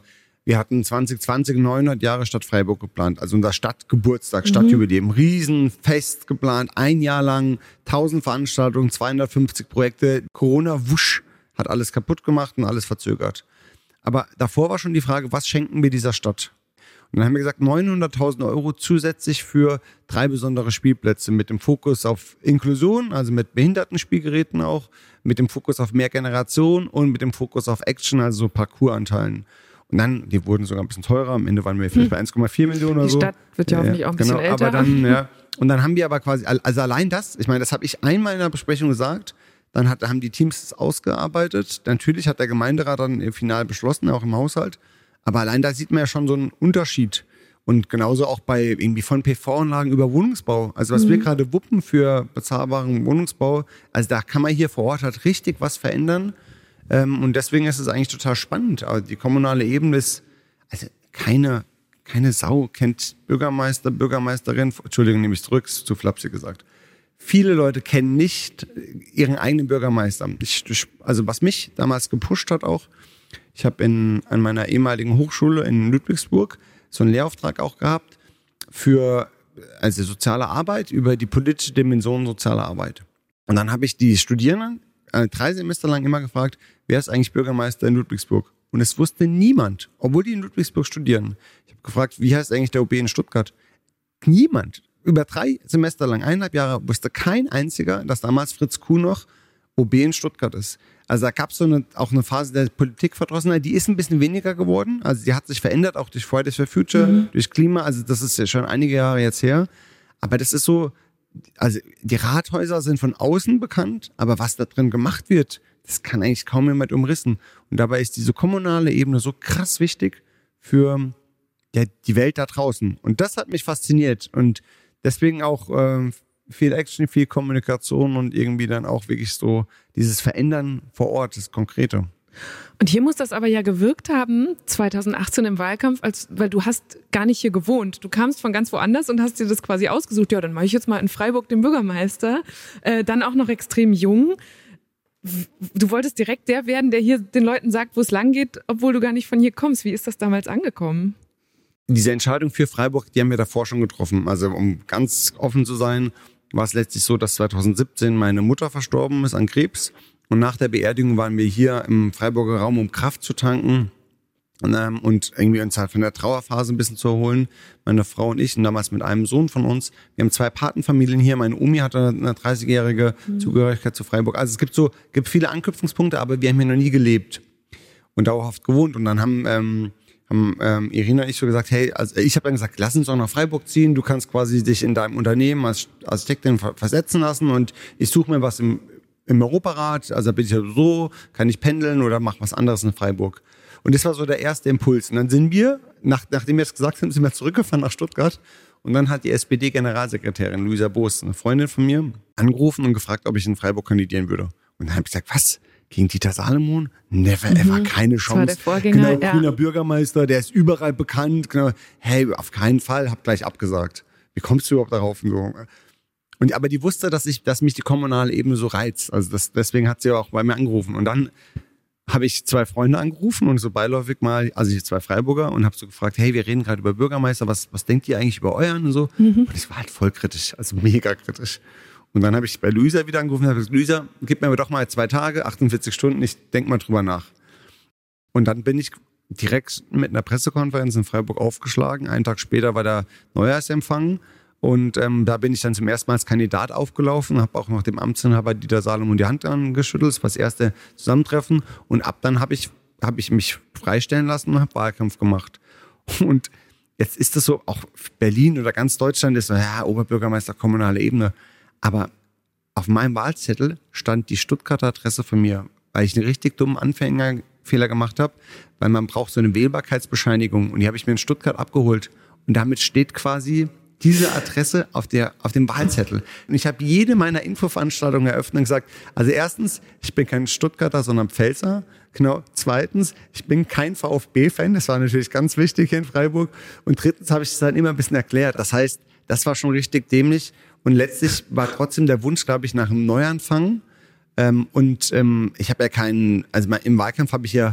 Wir hatten zwanzig zwanzig neunhundert Jahre Stadt Freiburg geplant, also unser Stadtgeburtstag, mhm. Stadtjubiläum, Riesenfest geplant, ein Jahr lang, tausend Veranstaltungen, zweihundertfünfzig Projekte. Corona, wusch, hat alles kaputt gemacht und alles verzögert. Aber davor war schon die Frage, was schenken wir dieser Stadt? Und dann haben wir gesagt, neunhunderttausend Euro zusätzlich für drei besondere Spielplätze mit dem Fokus auf Inklusion, also mit Behindertenspielgeräten auch, mit dem Fokus auf Mehrgeneration und mit dem Fokus auf Action, also so Parcoursanteilen. Und dann, die wurden sogar ein bisschen teurer, am Ende waren wir vielleicht bei eins Komma vier Millionen oder so. Die Stadt wird ja hoffentlich auch ein bisschen genau, älter. Aber dann, ja. Und dann haben wir aber quasi, also allein das, ich meine, das habe ich einmal in der Besprechung gesagt, dann hat, haben die Teams das ausgearbeitet. Natürlich hat der Gemeinderat dann final beschlossen, auch im Haushalt. Aber allein da sieht man ja schon so einen Unterschied. Und genauso auch bei irgendwie von P V-Anlagen über Wohnungsbau. Also was mhm. wir gerade wuppen für bezahlbaren Wohnungsbau, also da kann man hier vor Ort halt richtig was verändern. Und deswegen ist es eigentlich total spannend. Also die kommunale Ebene ist, also keine, keine Sau kennt Bürgermeister, Bürgermeisterin, Entschuldigung, nehme ich zurück, ist zu flapsig gesagt. Viele Leute kennen nicht ihren eigenen Bürgermeister. Ich, also was mich damals gepusht hat auch, ich habe in an meiner ehemaligen Hochschule in Ludwigsburg so einen Lehrauftrag auch gehabt für also soziale Arbeit über die politische Dimension sozialer Arbeit. Und dann habe ich die Studierenden äh, drei Semester lang immer gefragt, wer ist eigentlich Bürgermeister in Ludwigsburg? Und es wusste niemand, obwohl die in Ludwigsburg studieren. Ich habe gefragt, wie heißt eigentlich der O B in Stuttgart? Niemand. Über drei Semester lang, eineinhalb Jahre, wusste kein einziger, dass damals Fritz Kuh noch O B in Stuttgart ist. Also da gab es so eine, auch eine Phase der Politikverdrossenheit, die ist ein bisschen weniger geworden. Also die hat sich verändert, auch durch Fridays for Future, mhm. durch Klima. Also das ist ja schon einige Jahre jetzt her. Aber das ist so, also die Rathäuser sind von außen bekannt, aber was da drin gemacht wird, das kann eigentlich kaum jemand umrissen. Und dabei ist diese kommunale Ebene so krass wichtig für ja, die Welt da draußen. Und das hat mich fasziniert. Und deswegen auch äh, viel Action, viel Kommunikation und irgendwie dann auch wirklich so dieses Verändern vor Ort, das Konkrete. Und hier muss das aber ja gewirkt haben, zwanzig achtzehn im Wahlkampf, als, weil du hast gar nicht hier gewohnt. Du kamst von ganz woanders und hast dir das quasi ausgesucht. Ja, dann mache ich jetzt mal in Freiburg den Bürgermeister. Äh, dann auch noch extrem jung. Du wolltest direkt der werden, der hier den Leuten sagt, wo es lang geht, obwohl du gar nicht von hier kommst. Wie ist das damals angekommen? Diese Entscheidung für Freiburg, die haben wir davor schon getroffen. Also um ganz offen zu sein, war es letztlich so, dass zwanzig siebzehn meine Mutter verstorben ist an Krebs. Und nach der Beerdigung waren wir hier im Freiburger Raum, um Kraft zu tanken und, ähm, und irgendwie uns halt von der Trauerphase ein bisschen zu erholen. Meine Frau und ich und damals mit einem Sohn von uns. Wir haben zwei Patenfamilien hier. Meine Omi hatte eine dreißigjährige mhm. Zugehörigkeit zu Freiburg. Also es gibt so gibt viele Anknüpfungspunkte, aber wir haben hier noch nie gelebt und dauerhaft gewohnt. Und dann haben ähm, haben ähm, Irina und ich so gesagt, hey, also ich habe dann gesagt, lass uns doch nach Freiburg ziehen. Du kannst quasi dich in deinem Unternehmen als Architektin versetzen lassen und ich suche mir was im im Europarat, also bin ich ja so, kann ich pendeln oder mach was anderes in Freiburg. Und das war so der erste Impuls. Und dann sind wir, nach, nachdem wir es gesagt haben, sind wir zurückgefahren nach Stuttgart. Und dann hat die S P D-Generalsekretärin Luisa Boos, eine Freundin von mir, angerufen und gefragt, ob ich in Freiburg kandidieren würde. Und dann habe ich gesagt, was? Gegen Dieter Salomon? Never mhm. ever, keine Chance. Das war der Vorgänger, genau, grüner ja. Bürgermeister, der ist überall bekannt. Genau. Hey, auf keinen Fall, hab gleich abgesagt. Wie kommst du überhaupt darauf? Und so. Und, aber die wusste, dass ich, dass mich die kommunale Ebene so reizt. Also das, deswegen hat sie auch bei mir angerufen. Und dann habe ich zwei Freunde angerufen und so beiläufig mal, also ich zwei Freiburger und habe so gefragt, hey, wir reden gerade über Bürgermeister, was, was denkt ihr eigentlich über euren und so? Mhm. Und ich war halt voll kritisch, also mega kritisch. Und dann habe ich bei Luisa wieder angerufen und habe gesagt, Luisa, gib mir aber doch mal zwei Tage, achtundvierzig Stunden, ich denk mal drüber nach. Und dann bin ich direkt mit einer Pressekonferenz in Freiburg aufgeschlagen. Einen Tag später war der Neujahrsempfang. Und ähm, da bin ich dann zum ersten Mal als Kandidat aufgelaufen, habe auch noch dem Amtsinhaber Dieter Salomon die Hand angeschüttelt, das war das erste Zusammentreffen. Und ab dann habe ich, hab ich mich freistellen lassen und habe Wahlkampf gemacht. Und jetzt ist das so, auch Berlin oder ganz Deutschland ist so, ja, Oberbürgermeister, kommunale Ebene. Aber auf meinem Wahlzettel stand die Stuttgarter Adresse von mir, weil ich einen richtig dummen Anfängerfehler gemacht habe, weil man braucht so eine Wählbarkeitsbescheinigung und die habe ich mir in Stuttgart abgeholt. Und damit steht quasi diese Adresse auf der auf dem Wahlzettel. Und ich habe jede meiner Infoveranstaltungen eröffnet und gesagt, also erstens, ich bin kein Stuttgarter, sondern Pfälzer. Genau. Zweitens, ich bin kein VfB-Fan. Das war natürlich ganz wichtig hier in Freiburg. Und drittens habe ich es dann immer ein bisschen erklärt. Das heißt, das war schon richtig dämlich. Und letztlich war trotzdem der Wunsch, glaube ich, nach einem Neuanfang. Ähm, und ähm, ich habe ja keinen, also im Wahlkampf habe ich ja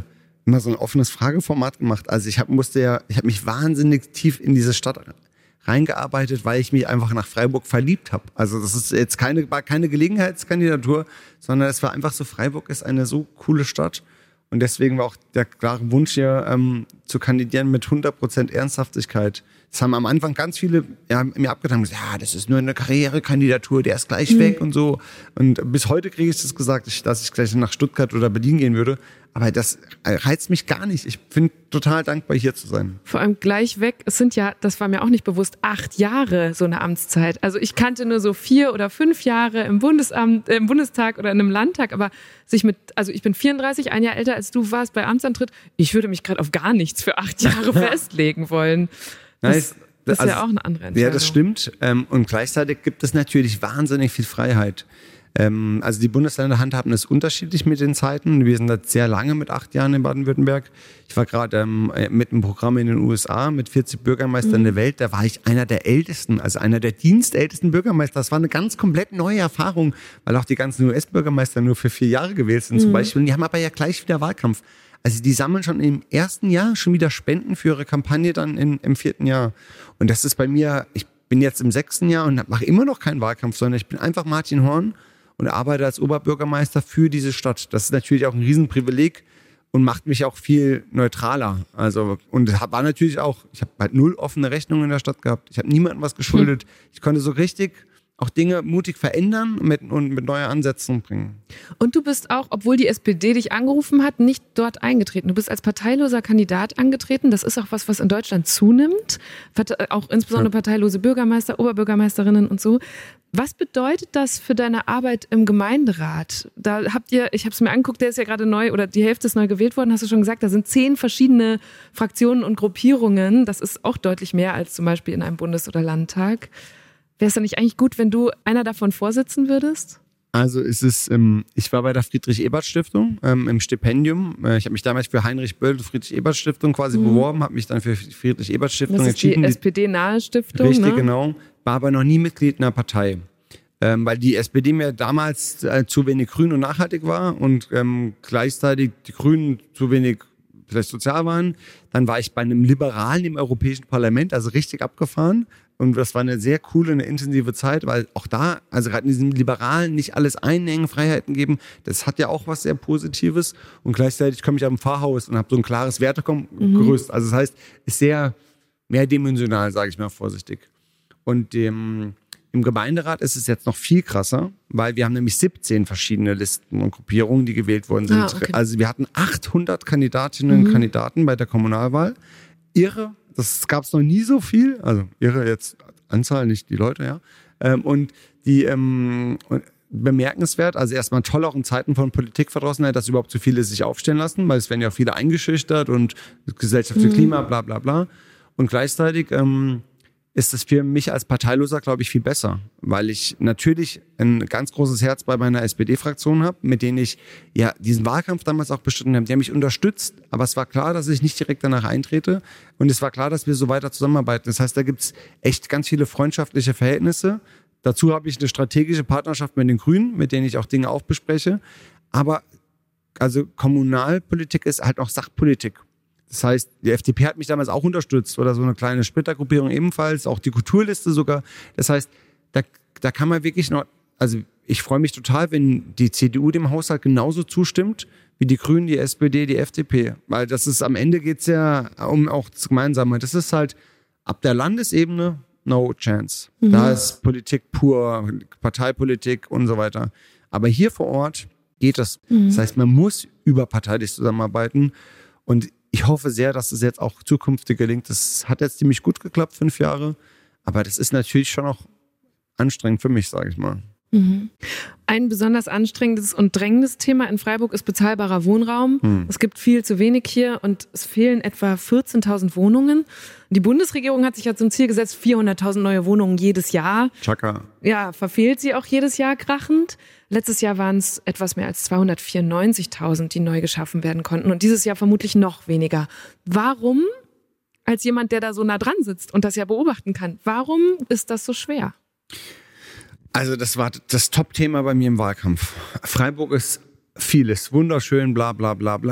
immer so ein offenes Frageformat gemacht. Also ich hab, musste ja, ich habe mich wahnsinnig tief in diese Stadt reingearbeitet, weil ich mich einfach nach Freiburg verliebt habe. Also das ist jetzt keine, war keine Gelegenheitskandidatur, sondern es war einfach so, Freiburg ist eine so coole Stadt. Und deswegen war auch der klare Wunsch hier ähm, zu kandidieren mit hundert Prozent Ernsthaftigkeit. Das haben am Anfang ganz viele ja, mir abgetan und gesagt, ja, das ist nur eine Karrierekandidatur, der ist gleich mhm. weg und so. Und bis heute kriege ich das gesagt, dass ich gleich nach Stuttgart oder Berlin gehen würde. Aber das reizt mich gar nicht. Ich bin total dankbar, hier zu sein. Vor allem gleich weg. Es sind ja, das war mir auch nicht bewusst, acht Jahre so eine Amtszeit. Also ich kannte nur so vier oder fünf Jahre im Bundesamt, äh, im Bundestag oder in einem Landtag. Aber sich mit, also ich bin vierunddreißig, ein Jahr älter als du warst bei Amtsantritt. Ich würde mich gerade auf gar nichts für acht Jahre festlegen wollen. Das, das ist also, ja auch eine andere Entscheidung. Ja, das stimmt. Und gleichzeitig gibt es natürlich wahnsinnig viel Freiheit. Also die Bundesländer handhaben es unterschiedlich mit den Zeiten. Wir sind jetzt sehr lange mit acht Jahren in Baden-Württemberg. Ich war gerade ähm, mit einem Programm in den U S A mit vierzig Bürgermeistern mhm. der Welt. Da war ich einer der ältesten, also einer der dienstältesten Bürgermeister. Das war eine ganz komplett neue Erfahrung, weil auch die ganzen U S-Bürgermeister nur für vier Jahre gewählt sind mhm. zum Beispiel. Und die haben aber ja gleich wieder Wahlkampf. Also die sammeln schon im ersten Jahr schon wieder Spenden für ihre Kampagne dann in, im vierten Jahr. Und das ist bei mir, ich bin jetzt im sechsten Jahr und mache immer noch keinen Wahlkampf, sondern ich bin einfach Martin Horn und arbeite als Oberbürgermeister für diese Stadt. Das ist natürlich auch ein Riesenprivileg und macht mich auch viel neutraler. Also und war natürlich auch, ich habe halt null offene Rechnungen in der Stadt gehabt. Ich habe niemandem was geschuldet. Ich konnte so richtig auch Dinge mutig verändern mit, und mit neuen Ansätzen bringen. Und du bist auch, obwohl die S P D dich angerufen hat, nicht dort eingetreten. Du bist als parteiloser Kandidat angetreten. Das ist auch was, was in Deutschland zunimmt. Auch insbesondere parteilose Bürgermeister, Oberbürgermeisterinnen und so. Was bedeutet das für deine Arbeit im Gemeinderat? Da habt ihr, ich habe es mir angeguckt, der ist ja gerade neu oder die Hälfte ist neu gewählt worden, hast du schon gesagt, da sind zehn verschiedene Fraktionen und Gruppierungen. Das ist auch deutlich mehr als zum Beispiel in einem Bundes- oder Landtag. Wäre es dann nicht eigentlich gut, wenn du einer davon vorsitzen würdest? Also es ist, ähm, ich war bei der Friedrich-Ebert-Stiftung ähm, im Stipendium. Äh, ich habe mich damals für Heinrich Böll, Friedrich-Ebert-Stiftung quasi mhm. beworben, habe mich dann für Friedrich-Ebert-Stiftung entschieden. Das ist die S P D-nahe Stiftung, Richtig, ne? genau. War aber noch nie Mitglied einer Partei. Ähm, weil die S P D mir damals äh, zu wenig grün und nachhaltig war und ähm, gleichzeitig die Grünen zu wenig vielleicht sozial waren. Dann war ich bei einem Liberalen im Europäischen Parlament, also richtig abgefahren. Und das war eine sehr coole, eine intensive Zeit, weil auch da, also gerade in diesen Liberalen nicht alles einengen, Freiheiten geben, das hat ja auch was sehr Positives. Und gleichzeitig komme ich am Pfarrhaus und habe so ein klares Wertegerüst. Mhm. Also das heißt, ist sehr mehrdimensional, sage ich mal vorsichtig. Und dem, im Gemeinderat ist es jetzt noch viel krasser, weil wir haben nämlich siebzehn verschiedene Listen und Gruppierungen, die gewählt worden sind. Ah, okay. Also wir hatten achthundert Kandidatinnen und mhm. Kandidaten bei der Kommunalwahl. Irre. Das gab es noch nie so viel, also ihre jetzt Anzahl, nicht die Leute, ja. Ähm, und die ähm, bemerkenswert, also erstmal toll auch in Zeiten von Politikverdrossenheit, dass überhaupt so viele sich aufstellen lassen, weil es werden ja auch viele eingeschüchtert und Gesellschaft für mhm. Klima, bla bla bla. Und gleichzeitig ähm, ist es für mich als Parteiloser, glaube ich, viel besser, weil ich natürlich ein ganz großes Herz bei meiner S P D-Fraktion habe, mit denen ich ja diesen Wahlkampf damals auch bestritten habe. Die haben mich unterstützt, aber es war klar, dass ich nicht direkt danach eintrete und es war klar, dass wir so weiter zusammenarbeiten. Das heißt, da gibt's echt ganz viele freundschaftliche Verhältnisse. Dazu habe ich eine strategische Partnerschaft mit den Grünen, mit denen ich auch Dinge auch bespreche. Aber also Kommunalpolitik ist halt auch Sachpolitik. Das heißt, die F D P hat mich damals auch unterstützt oder so eine kleine Splittergruppierung ebenfalls, auch die Kulturliste sogar. Das heißt, da, da kann man wirklich noch, also ich freue mich total, wenn die C D U dem Haushalt genauso zustimmt wie die Grünen, die S P D, die F D P. Weil das ist, am Ende geht's ja um auch das Gemeinsame. Das ist halt ab der Landesebene no chance. Mhm. Da ist Politik pur, Parteipolitik und so weiter. Aber hier vor Ort geht das. Mhm. Das heißt, man muss überparteilich zusammenarbeiten und ich hoffe sehr, dass es jetzt auch zukünftig gelingt. Das hat jetzt ziemlich gut geklappt, fünf Jahre. Aber das ist natürlich schon auch anstrengend für mich, sage ich mal. Mhm. Ein besonders anstrengendes und drängendes Thema in Freiburg ist bezahlbarer Wohnraum. Mhm. Es gibt viel zu wenig hier und es fehlen etwa vierzehntausend Wohnungen. Die Bundesregierung hat sich ja zum Ziel gesetzt, vierhunderttausend neue Wohnungen jedes Jahr. Chaka. Ja, verfehlt sie auch jedes Jahr krachend. Letztes Jahr waren es etwas mehr als zweihundertvierundneunzigtausend, die neu geschaffen werden konnten. Und dieses Jahr vermutlich noch weniger. Warum, als jemand, der da so nah dran sitzt und das ja beobachten kann, warum ist das so schwer? Also das war das Top-Thema bei mir im Wahlkampf. Freiburg ist vieles, wunderschön, bla bla bla bla.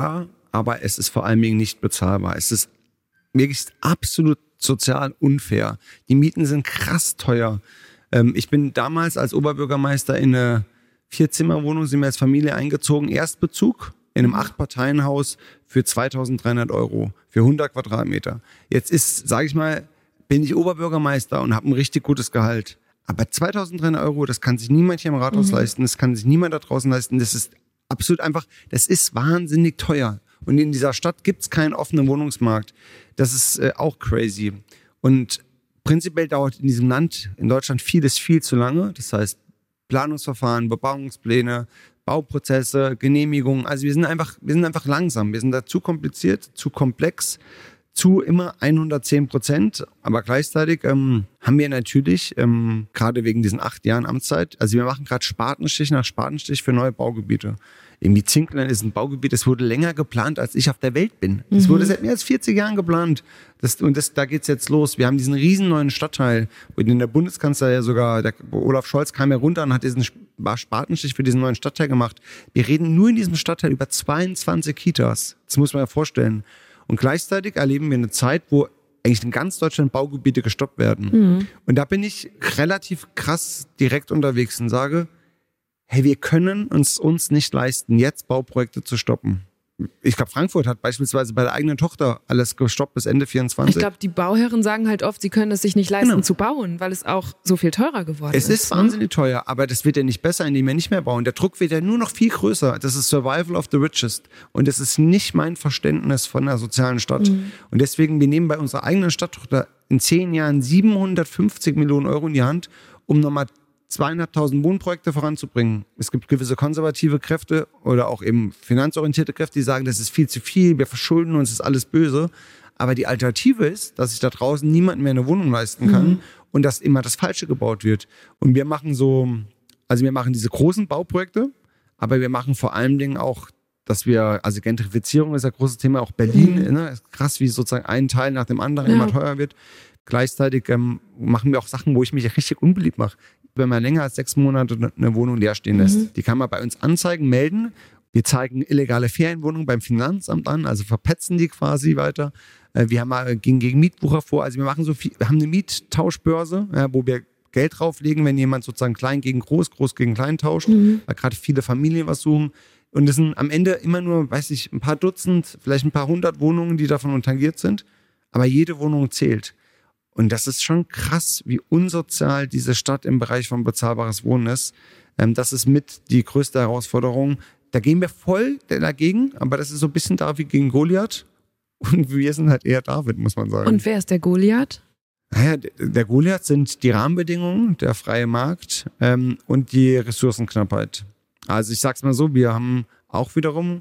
aber es ist vor allen Dingen nicht bezahlbar. Es ist wirklich absolut sozial unfair. Die Mieten sind krass teuer. Ähm, ich bin damals als Oberbürgermeister in eine Vierzimmerwohnung, sind wir als Familie eingezogen, Erstbezug in einem Acht-Parteien-Haus für zweitausenddreihundert Euro, für hundert Quadratmeter. Jetzt ist, sage ich mal, bin ich Oberbürgermeister und habe ein richtig gutes Gehalt. Aber zweitausenddreihundert Euro, das kann sich niemand hier im Rathaus mhm. leisten, das kann sich niemand da draußen leisten. Das ist absolut einfach, das ist wahnsinnig teuer. Und in dieser Stadt gibt's keinen offenen Wohnungsmarkt. Das ist äh, auch crazy. Und prinzipiell dauert in diesem Land, in Deutschland, vieles viel zu lange. Das heißt, Planungsverfahren, Bebauungspläne, Bauprozesse, Genehmigungen. Also wir sind einfach, wir sind einfach langsam. Wir sind da zu kompliziert, zu komplex, zu immer hundertzehn Prozent. Aber gleichzeitig ähm, haben wir natürlich, ähm, gerade wegen diesen acht Jahren Amtszeit, also wir machen gerade Spatenstich nach Spatenstich für neue Baugebiete. Irgendwie Zinklein ist ein Baugebiet, das wurde länger geplant, als ich auf der Welt bin. Das mhm. wurde seit mehr als vierzig Jahren geplant. Das, und das, da geht's jetzt los. Wir haben diesen riesen neuen Stadtteil, wo der Bundeskanzler ja sogar, der Olaf Scholz kam ja runter und hat diesen Spatenstich für diesen neuen Stadtteil gemacht. Wir reden nur in diesem Stadtteil über zweiundzwanzig Kitas. Das muss man ja vorstellen. Und gleichzeitig erleben wir eine Zeit, wo eigentlich in ganz Deutschland Baugebiete gestoppt werden. Mhm. Und da bin ich relativ krass direkt unterwegs und sage, hey, wir können uns uns nicht leisten, jetzt Bauprojekte zu stoppen. Ich glaube, Frankfurt hat beispielsweise bei der eigenen Tochter alles gestoppt bis Ende vierundzwanzig. Ich glaube, die Bauherren sagen halt oft, sie können es sich nicht leisten genau. zu bauen, weil es auch so viel teurer geworden es ist. Es ist wahnsinnig teuer, aber das wird ja nicht besser, indem wir nicht mehr bauen. Der Druck wird ja nur noch viel größer. Das ist Survival of the Richest. Und das ist nicht mein Verständnis von einer sozialen Stadt. Mhm. Und deswegen, wir nehmen bei unserer eigenen Stadttochter in zehn Jahren siebenhundertfünfzig Millionen Euro in die Hand, um nochmal zweieinhalbtausend Wohnprojekte voranzubringen. Es gibt gewisse konservative Kräfte oder auch eben finanzorientierte Kräfte, die sagen, das ist viel zu viel, wir verschulden uns, das ist alles böse. Aber die Alternative ist, dass sich da draußen niemand mehr eine Wohnung leisten kann mhm. und dass immer das Falsche gebaut wird. Und wir machen so, also wir machen diese großen Bauprojekte, aber wir machen vor allen Dingen auch, dass wir, also Gentrifizierung ist ein großes Thema, auch Berlin, mhm. ne, ist krass, wie sozusagen ein Teil nach dem anderen ja. immer teurer wird. Gleichzeitig ähm, machen wir auch Sachen, wo ich mich richtig unbeliebt mache. Wenn man länger als sechs Monate eine Wohnung leer stehen lässt, mhm. die kann man bei uns anzeigen, melden. Wir zeigen illegale Ferienwohnungen beim Finanzamt an, also verpetzen die quasi weiter. Wir haben mal gegen, gegen Mietbucher vor, also wir machen so viel, wir haben eine Miettauschbörse, ja, wo wir Geld drauflegen, wenn jemand sozusagen klein gegen groß, groß gegen klein tauscht, mhm. weil gerade viele Familien was suchen. Und es sind am Ende immer nur, weiß ich, ein paar Dutzend, vielleicht ein paar hundert Wohnungen, die davon tangiert sind. Aber jede Wohnung zählt. Und das ist schon krass, wie unsozial diese Stadt im Bereich von bezahlbares Wohnen ist. Das ist mit die größte Herausforderung. Da gehen wir voll dagegen, aber das ist so ein bisschen David gegen Goliath. Und wir sind halt eher David, muss man sagen. Und wer ist der Goliath? Naja, der Goliath sind die Rahmenbedingungen, der freie Markt ähm, und die Ressourcenknappheit. Also ich sag's mal so, wir haben auch wiederum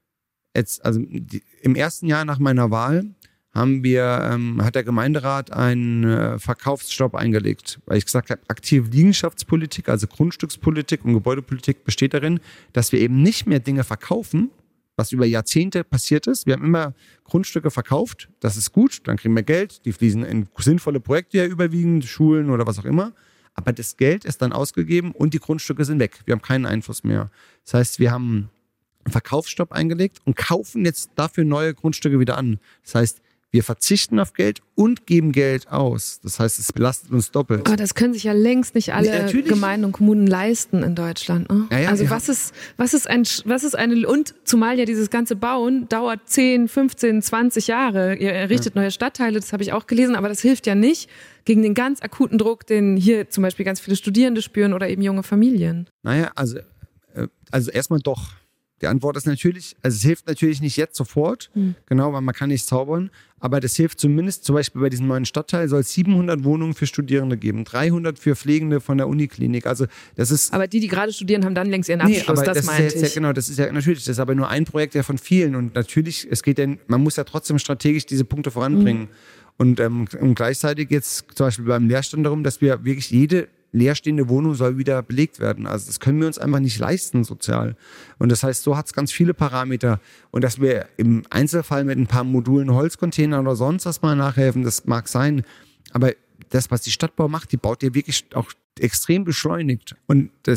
jetzt, also die, im ersten Jahr nach meiner Wahl haben wir, ähm, hat der Gemeinderat einen äh, Verkaufsstopp eingelegt. Weil ich gesagt habe, aktive Liegenschaftspolitik, also Grundstückspolitik und Gebäudepolitik besteht darin, dass wir eben nicht mehr Dinge verkaufen, was über Jahrzehnte passiert ist. Wir haben immer Grundstücke verkauft, das ist gut, dann kriegen wir Geld, die fließen in sinnvolle Projekte ja überwiegend, Schulen oder was auch immer. Aber das Geld ist dann ausgegeben und die Grundstücke sind weg. Wir haben keinen Einfluss mehr. Das heißt, wir haben einen Verkaufsstopp eingelegt und kaufen jetzt dafür neue Grundstücke wieder an. Das heißt, wir verzichten auf Geld und geben Geld aus. Das heißt, es belastet uns doppelt. Aber das können sich ja längst nicht alle Natürlich. Gemeinden und Kommunen leisten in Deutschland. Ne? Ja, ja, also ja. was ist, was ist ein, was ist eine, und zumal ja dieses ganze Bauen dauert zehn, fünfzehn, zwanzig Jahre. Ihr errichtet ja. neue Stadtteile, das habe ich auch gelesen, aber das hilft ja nicht gegen den ganz akuten Druck, den hier zum Beispiel ganz viele Studierende spüren oder eben junge Familien. Naja, also, also erstmal doch. Die Antwort ist natürlich, also es hilft natürlich nicht jetzt sofort, hm. genau, weil man kann nicht zaubern, aber das hilft zumindest, zum Beispiel bei diesem neuen Stadtteil soll es siebenhundert Wohnungen für Studierende geben, dreihundert für Pflegende von der Uniklinik, also das ist... Aber die, die gerade studieren, haben dann längst ihren Abschluss, nee, aber das, das meinte ich. Ja, genau, das ist ja natürlich, das ist aber nur ein Projekt ja von vielen und natürlich, es geht ja, man muss ja trotzdem strategisch diese Punkte voranbringen hm. und, ähm, und gleichzeitig jetzt zum Beispiel beim Leerstand darum, dass wir wirklich jede leerstehende Wohnung soll wieder belegt werden. Also das können wir uns einfach nicht leisten sozial. Und das heißt, so hat es ganz viele Parameter. Und dass wir im Einzelfall mit ein paar Modulen Holzcontainern oder sonst was mal nachhelfen, das mag sein. Aber das, was die Stadtbau macht, die baut ja wirklich auch extrem beschleunigt. Und das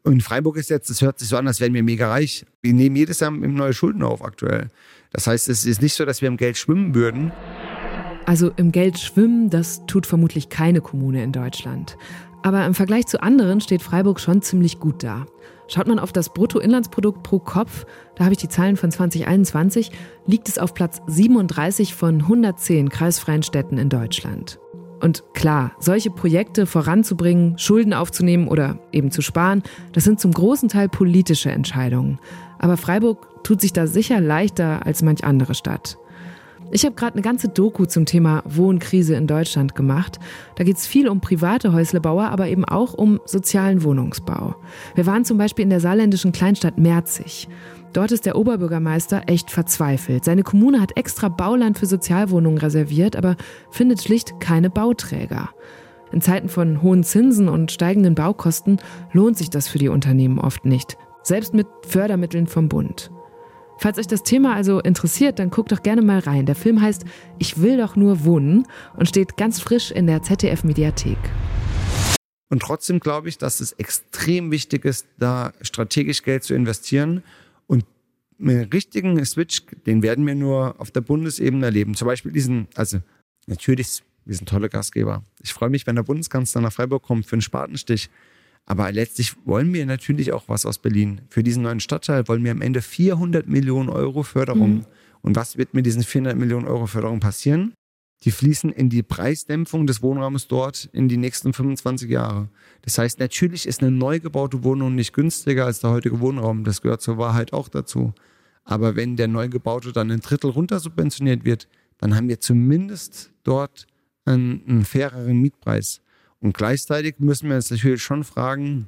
Und Freiburg ist jetzt, das hört sich so an, als wären wir mega reich. Wir nehmen jedes Jahr neue Schulden auf aktuell. Das heißt, es ist nicht so, dass wir im Geld schwimmen würden. Also im Geld schwimmen, das tut vermutlich keine Kommune in Deutschland. Aber im Vergleich zu anderen steht Freiburg schon ziemlich gut da. Schaut man auf das Bruttoinlandsprodukt pro Kopf, da habe ich die Zahlen von zwanzig einundzwanzig, liegt es auf Platz siebenunddreißig von hundertzehn kreisfreien Städten in Deutschland. Und klar, solche Projekte voranzubringen, Schulden aufzunehmen oder eben zu sparen, das sind zum großen Teil politische Entscheidungen. Aber Freiburg tut sich da sicher leichter als manch andere Stadt. Ich habe gerade eine ganze Doku zum Thema Wohnkrise in Deutschland gemacht. Da geht es viel um private Häuslebauer, aber eben auch um sozialen Wohnungsbau. Wir waren zum Beispiel in der saarländischen Kleinstadt Merzig. Dort ist der Oberbürgermeister echt verzweifelt. Seine Kommune hat extra Bauland für Sozialwohnungen reserviert, aber findet schlicht keine Bauträger. In Zeiten von hohen Zinsen und steigenden Baukosten lohnt sich das für die Unternehmen oft nicht, selbst mit Fördermitteln vom Bund. Falls euch das Thema also interessiert, dann guckt doch gerne mal rein. Der Film heißt Ich will doch nur wohnen und steht ganz frisch in der Z D F-Mediathek. Und trotzdem glaube ich, dass es extrem wichtig ist, da strategisch Geld zu investieren. Und einen richtigen Switch, den werden wir nur auf der Bundesebene erleben. Zum Beispiel diesen, also natürlich, wir sind tolle Gastgeber. Ich freue mich, wenn der Bundeskanzler nach Freiburg kommt für einen Spatenstich. Aber letztlich wollen wir natürlich auch was aus Berlin. Für diesen neuen Stadtteil wollen wir am Ende vierhundert Millionen Euro Förderung. Mhm. Und was wird mit diesen vierhundert Millionen Euro Förderung passieren? Die fließen in die Preisdämpfung des Wohnraumes dort in die nächsten fünfundzwanzig Jahre. Das heißt, natürlich ist eine neu gebaute Wohnung nicht günstiger als der heutige Wohnraum. Das gehört zur Wahrheit auch dazu. Aber wenn der neu gebaute dann ein Drittel runter subventioniert wird, dann haben wir zumindest dort einen, einen faireren Mietpreis. Und gleichzeitig müssen wir uns natürlich schon fragen,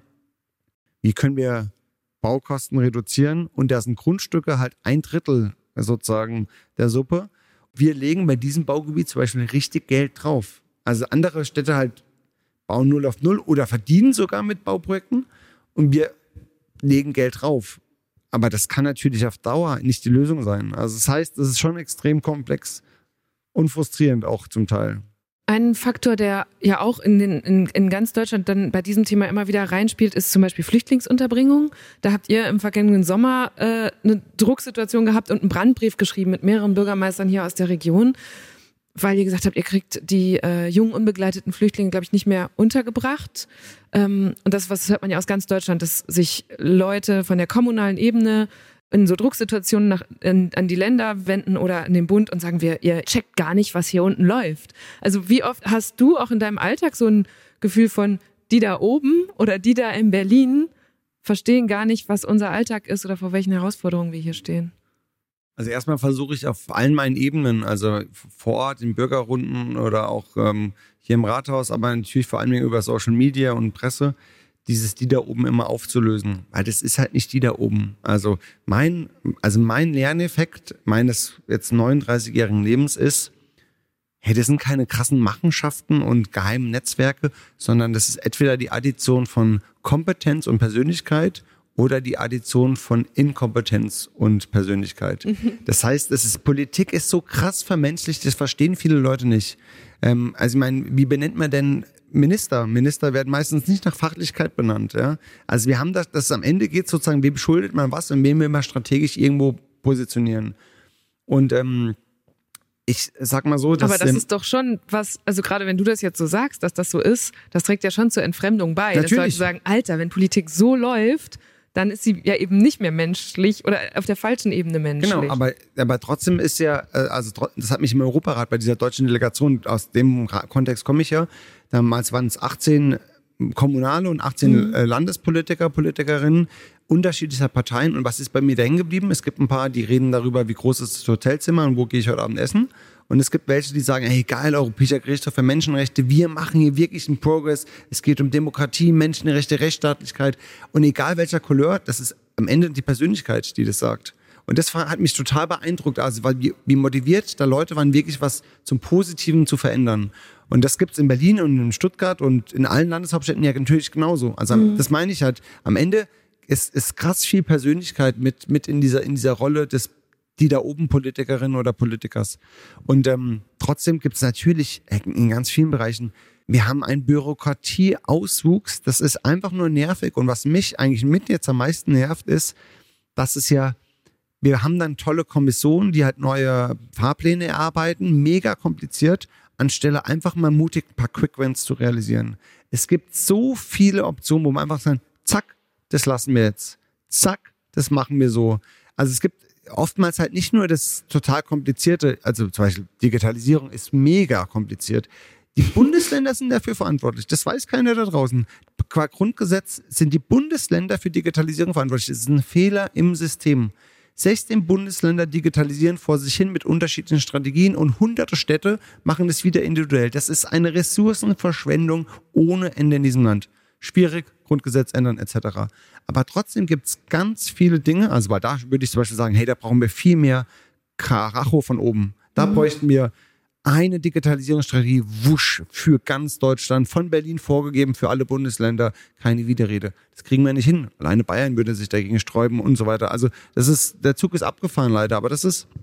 wie können wir Baukosten reduzieren? Und da sind Grundstücke halt ein Drittel sozusagen der Suppe. Wir legen bei diesem Baugebiet zum Beispiel richtig Geld drauf. Also andere Städte halt bauen null auf null oder verdienen sogar mit Bauprojekten und wir legen Geld drauf. Aber das kann natürlich auf Dauer nicht die Lösung sein. Also das heißt, das ist schon extrem komplex und frustrierend auch zum Teil. Ein Faktor, der ja auch in, den, in, in ganz Deutschland dann bei diesem Thema immer wieder reinspielt, ist zum Beispiel Flüchtlingsunterbringung. Da habt ihr im vergangenen Sommer äh, eine Drucksituation gehabt und einen Brandbrief geschrieben mit mehreren Bürgermeistern hier aus der Region, weil ihr gesagt habt, ihr kriegt die äh, jungen unbegleiteten Flüchtlinge, glaube ich, nicht mehr untergebracht. Ähm, und das, was hört man ja aus ganz Deutschland, dass sich Leute von der kommunalen Ebene in so Drucksituationen nach, in, an die Länder wenden oder an den Bund und sagen, wir, ihr checkt gar nicht, was hier unten läuft. Also wie oft hast du auch in deinem Alltag so ein Gefühl von, die da oben oder die da in Berlin verstehen gar nicht, was unser Alltag ist oder vor welchen Herausforderungen wir hier stehen? Also erstmal versuche ich auf allen meinen Ebenen, also vor Ort in Bürgerrunden oder auch ähm, hier im Rathaus, aber natürlich vor allem über Social Media und Presse, dieses die da oben immer aufzulösen, weil das ist halt nicht die da oben. Also mein, also mein Lerneffekt meines jetzt neununddreißigjährigen Lebens ist, hey, das sind keine krassen Machenschaften und geheimen Netzwerke, sondern das ist entweder die Addition von Kompetenz und Persönlichkeit oder die Addition von Inkompetenz und Persönlichkeit. Mhm. Das heißt, es ist, Politik ist so krass vermenschlicht, das verstehen viele Leute nicht. Ähm, also ich meine, wie benennt man denn Minister? Minister werden meistens nicht nach Fachlichkeit benannt. Ja? Also wir haben das, das am Ende geht sozusagen, wem schuldet man was und wem will man strategisch irgendwo positionieren. Und ähm, ich sag mal so, dass... Aber das ähm, ist doch schon was, also gerade wenn du das jetzt so sagst, dass das so ist, das trägt ja schon zur Entfremdung bei. Natürlich. Dass Leute sagen, Alter, wenn Politik so läuft, dann ist sie ja eben nicht mehr menschlich oder auf der falschen Ebene menschlich. Genau, aber, aber trotzdem ist ja, also das hat mich im Europarat bei dieser deutschen Delegation, aus dem Kontext komme ich ja, damals waren es achtzehn Kommunale und achtzehn mhm. Landespolitiker, Politikerinnen unterschiedlicher Parteien. Und was ist bei mir da hängen geblieben? Es gibt ein paar, die reden darüber, wie groß ist das Hotelzimmer und wo gehe ich heute Abend essen. Und es gibt welche, die sagen, hey geil, Europäischer Gerichtshof für Menschenrechte, wir machen hier wirklich einen Progress. Es geht um Demokratie, Menschenrechte, Rechtsstaatlichkeit. Und egal welcher Couleur, das ist am Ende die Persönlichkeit, die das sagt. Und das hat mich total beeindruckt, also weil wie, wie motiviert da Leute waren, wirklich was zum Positiven zu verändern. Und das gibt's in Berlin und in Stuttgart und in allen Landeshauptstädten ja natürlich genauso. Also mhm. das meine ich halt. Am Ende ist, ist krass viel Persönlichkeit mit, mit in dieser, in dieser Rolle des, die da oben Politikerin oder Politikers. Und ähm, trotzdem gibt's natürlich in ganz vielen Bereichen Wir haben einen Bürokratieauswuchs, das ist einfach nur nervig. Und was mich eigentlich mit jetzt am meisten nervt, ist, dass es ja, wir haben dann tolle Kommissionen, die halt neue Fahrpläne erarbeiten, mega kompliziert, anstelle einfach mal mutig ein paar Quick-Wins zu realisieren. Es gibt so viele Optionen, wo man einfach sagen, zack, das lassen wir jetzt. Zack, das machen wir so. Also es gibt oftmals halt nicht nur das total komplizierte, also zum Beispiel Digitalisierung ist mega kompliziert. Die Bundesländer sind dafür verantwortlich. Das weiß keiner da draußen. Qua Grundgesetz sind die Bundesländer für Digitalisierung verantwortlich. Das ist ein Fehler im System. sechzehn Bundesländer digitalisieren vor sich hin mit unterschiedlichen Strategien und hunderte Städte machen es wieder individuell. Das ist eine Ressourcenverschwendung ohne Ende in diesem Land. Schwierig, Grundgesetz ändern et cetera. Aber trotzdem gibt es ganz viele Dinge, also weil da würde ich zum Beispiel sagen, hey, da brauchen wir viel mehr Karacho von oben. Da mhm. bräuchten wir eine Digitalisierungsstrategie, wusch, für ganz Deutschland, von Berlin vorgegeben, für alle Bundesländer, keine Widerrede. Das kriegen wir nicht hin. Alleine Bayern würde sich dagegen sträuben und so weiter. Also das ist, der Zug ist abgefahren leider, aber das ist,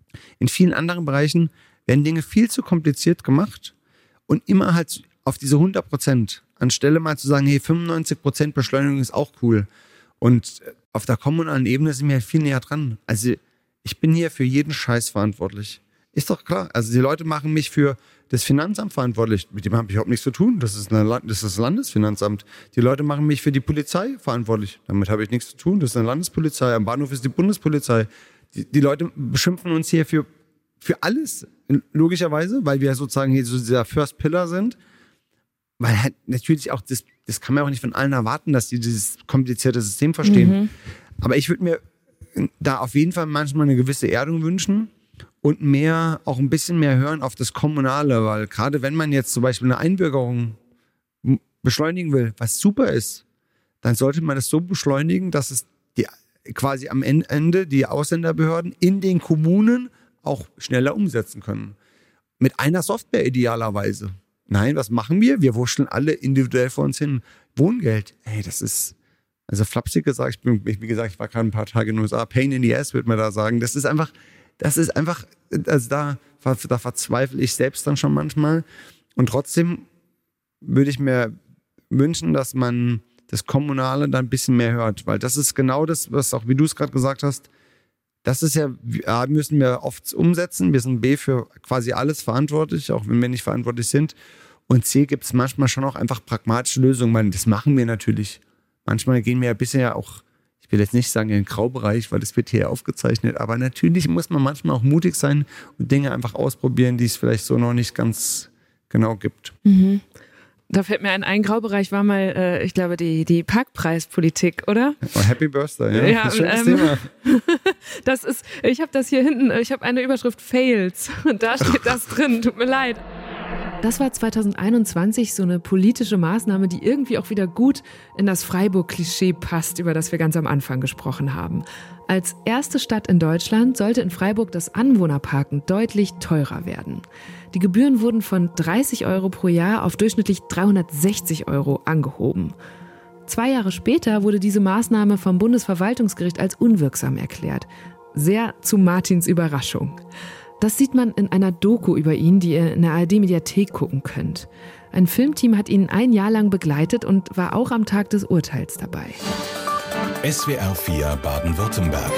in vielen anderen Bereichen werden Dinge viel zu kompliziert gemacht und immer halt auf diese hundert Prozent, anstelle mal zu sagen, hey, fünfundneunzig Prozent Beschleunigung ist auch cool. Und auf der kommunalen Ebene sind wir halt viel näher dran. Also ich bin hier für jeden Scheiß verantwortlich. Ist doch klar. Also die Leute machen mich für das Finanzamt verantwortlich. Mit dem habe ich überhaupt nichts zu tun. Das ist, eine, das ist das Landesfinanzamt. Die Leute machen mich für die Polizei verantwortlich. Damit habe ich nichts zu tun. Das ist eine Landespolizei. Am Bahnhof ist die Bundespolizei. Die, die Leute beschimpfen uns hier für, für alles, logischerweise, weil wir sozusagen hier so dieser First Pillar sind. Weil halt natürlich auch, das, das kann man auch nicht von allen erwarten, dass die dieses komplizierte System verstehen. Mhm. Aber ich würde mir da auf jeden Fall manchmal eine gewisse Erdung wünschen. Und mehr, auch ein bisschen mehr hören auf das Kommunale, weil gerade wenn man jetzt zum Beispiel eine Einbürgerung beschleunigen will, was super ist, dann sollte man das so beschleunigen, dass es die, quasi am Ende die Ausländerbehörden in den Kommunen auch schneller umsetzen können. Mit einer Software idealerweise. Nein, was machen wir? Wir wurschteln alle individuell vor uns hin. Wohngeld, ey, das ist, also flapsig gesagt, ich bin, wie gesagt, ich war gerade ein paar Tage in den U S A, Pain in the ass, würde man da sagen. Das ist einfach, das ist einfach, also da, da verzweifle ich selbst dann schon manchmal. Und trotzdem würde ich mir wünschen, dass man das Kommunale da ein bisschen mehr hört. Weil das ist genau das, was auch, wie du es gerade gesagt hast, das ist ja, A, müssen wir oft umsetzen. Wir sind B, für quasi alles verantwortlich, auch wenn wir nicht verantwortlich sind. Und C, gibt es manchmal schon auch einfach pragmatische Lösungen. Meine, das machen wir natürlich. Manchmal gehen wir ja bisher auch, ich will jetzt nicht sagen in den Graubereich, weil das wird hier aufgezeichnet, aber natürlich muss man manchmal auch mutig sein und Dinge einfach ausprobieren, die es vielleicht so noch nicht ganz genau gibt. Mhm. Da fällt mir ein, ein Graubereich war mal, äh, ich glaube, die, die Parkpreispolitik, oder? Oh, Happy Birthday, ja. ja das ist ein schönes ähm, Thema. Das ist, ich habe das hier hinten, ich habe eine Überschrift Fails und da steht das drin, tut mir leid. Das war zweitausendeinundzwanzig so eine politische Maßnahme, die irgendwie auch wieder gut in das Freiburg-Klischee passt, über das wir ganz am Anfang gesprochen haben. Als erste Stadt in Deutschland sollte in Freiburg das Anwohnerparken deutlich teurer werden. Die Gebühren wurden von dreißig Euro pro Jahr auf durchschnittlich dreihundertsechzig Euro angehoben. Zwei Jahre später wurde diese Maßnahme vom Bundesverwaltungsgericht als unwirksam erklärt. Sehr zu Martins Überraschung. Das sieht man in einer Doku über ihn, die ihr in der A R D-Mediathek gucken könnt. Ein Filmteam hat ihn ein Jahr lang begleitet und war auch am Tag des Urteils dabei. S W R vier Baden-Württemberg.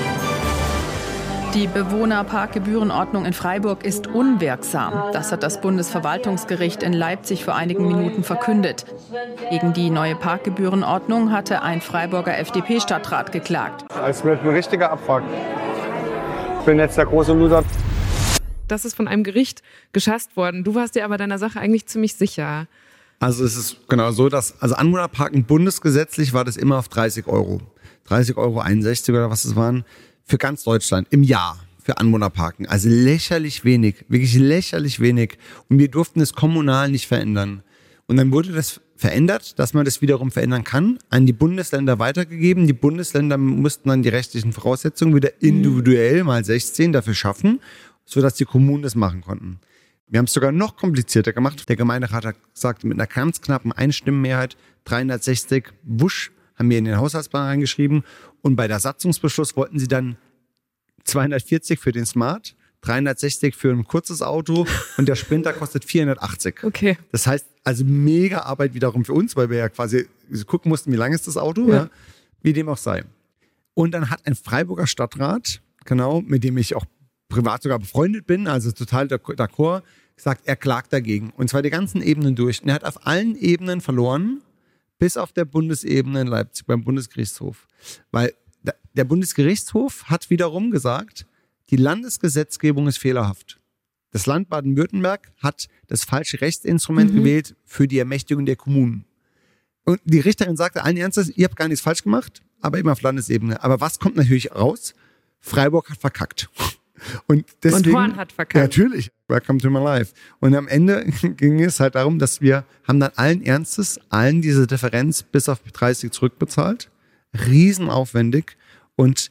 Die Bewohnerparkgebührenordnung in Freiburg ist unwirksam. Das hat das Bundesverwaltungsgericht in Leipzig vor einigen Minuten verkündet. Gegen die neue Parkgebührenordnung hatte ein Freiburger F D P-Stadtrat geklagt. Es wird ein richtiger Abfuck. Ich bin jetzt der große Loser. Das ist von einem Gericht geschasst worden. Du warst dir aber deiner Sache eigentlich ziemlich sicher. Also es ist genau so, dass also Anwohnerparken bundesgesetzlich war das immer auf dreißig Euro. dreißig Euro einundsechzig oder was es waren. Für ganz Deutschland im Jahr für Anwohnerparken. Also lächerlich wenig, wirklich lächerlich wenig. Und wir durften es kommunal nicht verändern. Und dann wurde das verändert, dass man das wiederum verändern kann, an die Bundesländer weitergegeben. Die Bundesländer mussten dann die rechtlichen Voraussetzungen wieder individuell mal sechzehn dafür schaffen, sodass die Kommunen das machen konnten. Wir haben es sogar noch komplizierter gemacht. Der Gemeinderat hat gesagt, mit einer ganz knappen Einstimmenmehrheit, dreihundertsechzig, wusch, haben wir in den Haushaltsplan reingeschrieben. Und bei der Satzungsbeschluss wollten sie dann zweihundertvierzig für den Smart, dreihundertsechzig für ein kurzes Auto und der Sprinter kostet vierhundertachtzig. Okay. Das heißt, also mega Arbeit wiederum für uns, weil wir ja quasi gucken mussten, wie lang ist das Auto, ja. Ja, wie dem auch sei. Und dann hat ein Freiburger Stadtrat, genau, mit dem ich auch privat sogar befreundet bin, also total d'accord, gesagt, er klagt dagegen. Und zwar die ganzen Ebenen durch. Und er hat auf allen Ebenen verloren, bis auf der Bundesebene in Leipzig beim Bundesgerichtshof. Weil der Bundesgerichtshof hat wiederum gesagt, die Landesgesetzgebung ist fehlerhaft. Das Land Baden-Württemberg hat das falsche Rechtsinstrument mhm. gewählt für die Ermächtigung der Kommunen. Und die Richterin sagte allen Ernstes, ihr habt gar nichts falsch gemacht, aber eben auf Landesebene. Aber was kommt natürlich raus? Freiburg hat verkackt. Und, deswegen, und Horn hat verkackt. Ja, natürlich. Welcome to my life. Und am Ende ging es halt darum, dass wir haben dann allen Ernstes allen diese Differenz bis auf dreißig zurückbezahlt. Riesenaufwendig. Und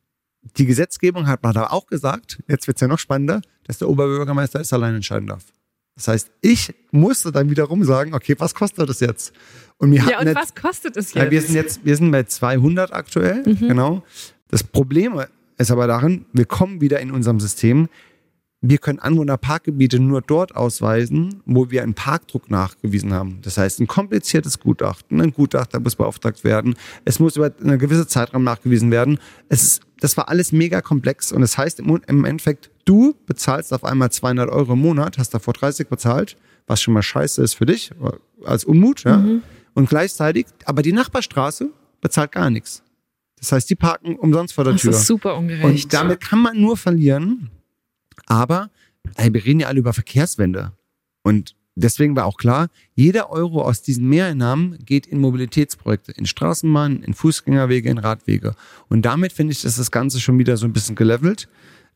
die Gesetzgebung hat aber auch gesagt, jetzt wird es ja noch spannender, dass der Oberbürgermeister es allein entscheiden darf. Das heißt, ich musste dann wiederum sagen, okay, was kostet das jetzt? Und wir ja, und nicht, was kostet es jetzt? Ja, wir sind jetzt, wir sind bei zweihundert aktuell, mhm. genau. Das Problem ist aber darin, wir kommen wieder in unserem System, wir können Anwohnerparkgebiete nur dort ausweisen, wo wir einen Parkdruck nachgewiesen haben. Das heißt, ein kompliziertes Gutachten, ein Gutachter muss beauftragt werden, es muss über eine gewisse Zeitraum nachgewiesen werden. Es ist, das war alles mega komplex und das heißt im, im Endeffekt, du bezahlst auf einmal zweihundert Euro im Monat, hast davor dreißig bezahlt, was schon mal scheiße ist für dich, als Unmut, ja. Mhm. Und gleichzeitig, aber die Nachbarstraße bezahlt gar nichts. Das heißt, die parken umsonst vor der das Tür. Das ist super ungerecht. Und damit kann man nur verlieren. Aber ey, wir reden ja alle über Verkehrswende. Und deswegen war auch klar, jeder Euro aus diesen Mehreinnahmen geht in Mobilitätsprojekte, in Straßenbahnen, in Fußgängerwege, in Radwege. Und damit finde ich, ist das Ganze schon wieder so ein bisschen gelevelt.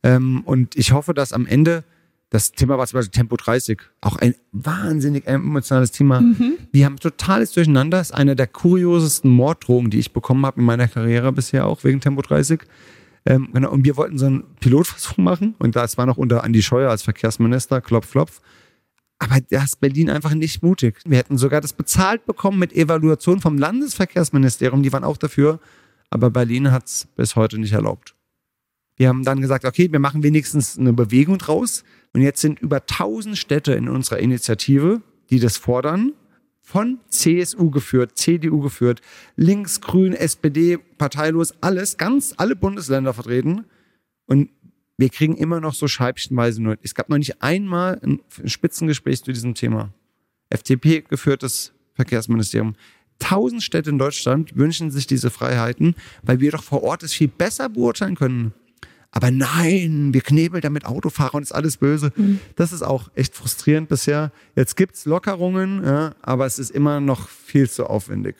Und ich hoffe, dass am Ende, das Thema war zum Beispiel Tempo dreißig, auch ein wahnsinnig emotionales Thema. Mhm. Wir haben totales Durcheinander. Das ist eine der kuriosesten Morddrohungen, die ich bekommen habe in meiner Karriere bisher auch, wegen Tempo dreißig. Ähm, genau, und wir wollten so einen Pilotversuch machen und das war noch unter Andi Scheuer als Verkehrsminister, klopf, klopf. Aber da ist Berlin einfach nicht mutig. Wir hätten sogar das bezahlt bekommen mit Evaluation vom Landesverkehrsministerium, die waren auch dafür, aber Berlin hat es bis heute nicht erlaubt. Wir haben dann gesagt, okay, wir machen wenigstens eine Bewegung draus und jetzt sind über tausend Städte in unserer Initiative, die das fordern, von C S U geführt, C D U geführt, links, grün, S P D, parteilos, alles, ganz alle Bundesländer vertreten. Und wir kriegen immer noch so scheibchenweise nur. Es gab noch nicht einmal ein Spitzengespräch zu diesem Thema. F D P geführtes Verkehrsministerium. Tausend Städte in Deutschland wünschen sich diese Freiheiten, weil wir doch vor Ort es viel besser beurteilen können. Aber nein, wir knebeln da mit Autofahrern, ist alles böse. Mhm. Das ist auch echt frustrierend bisher. Jetzt gibt's Lockerungen, ja, aber es ist immer noch viel zu aufwendig.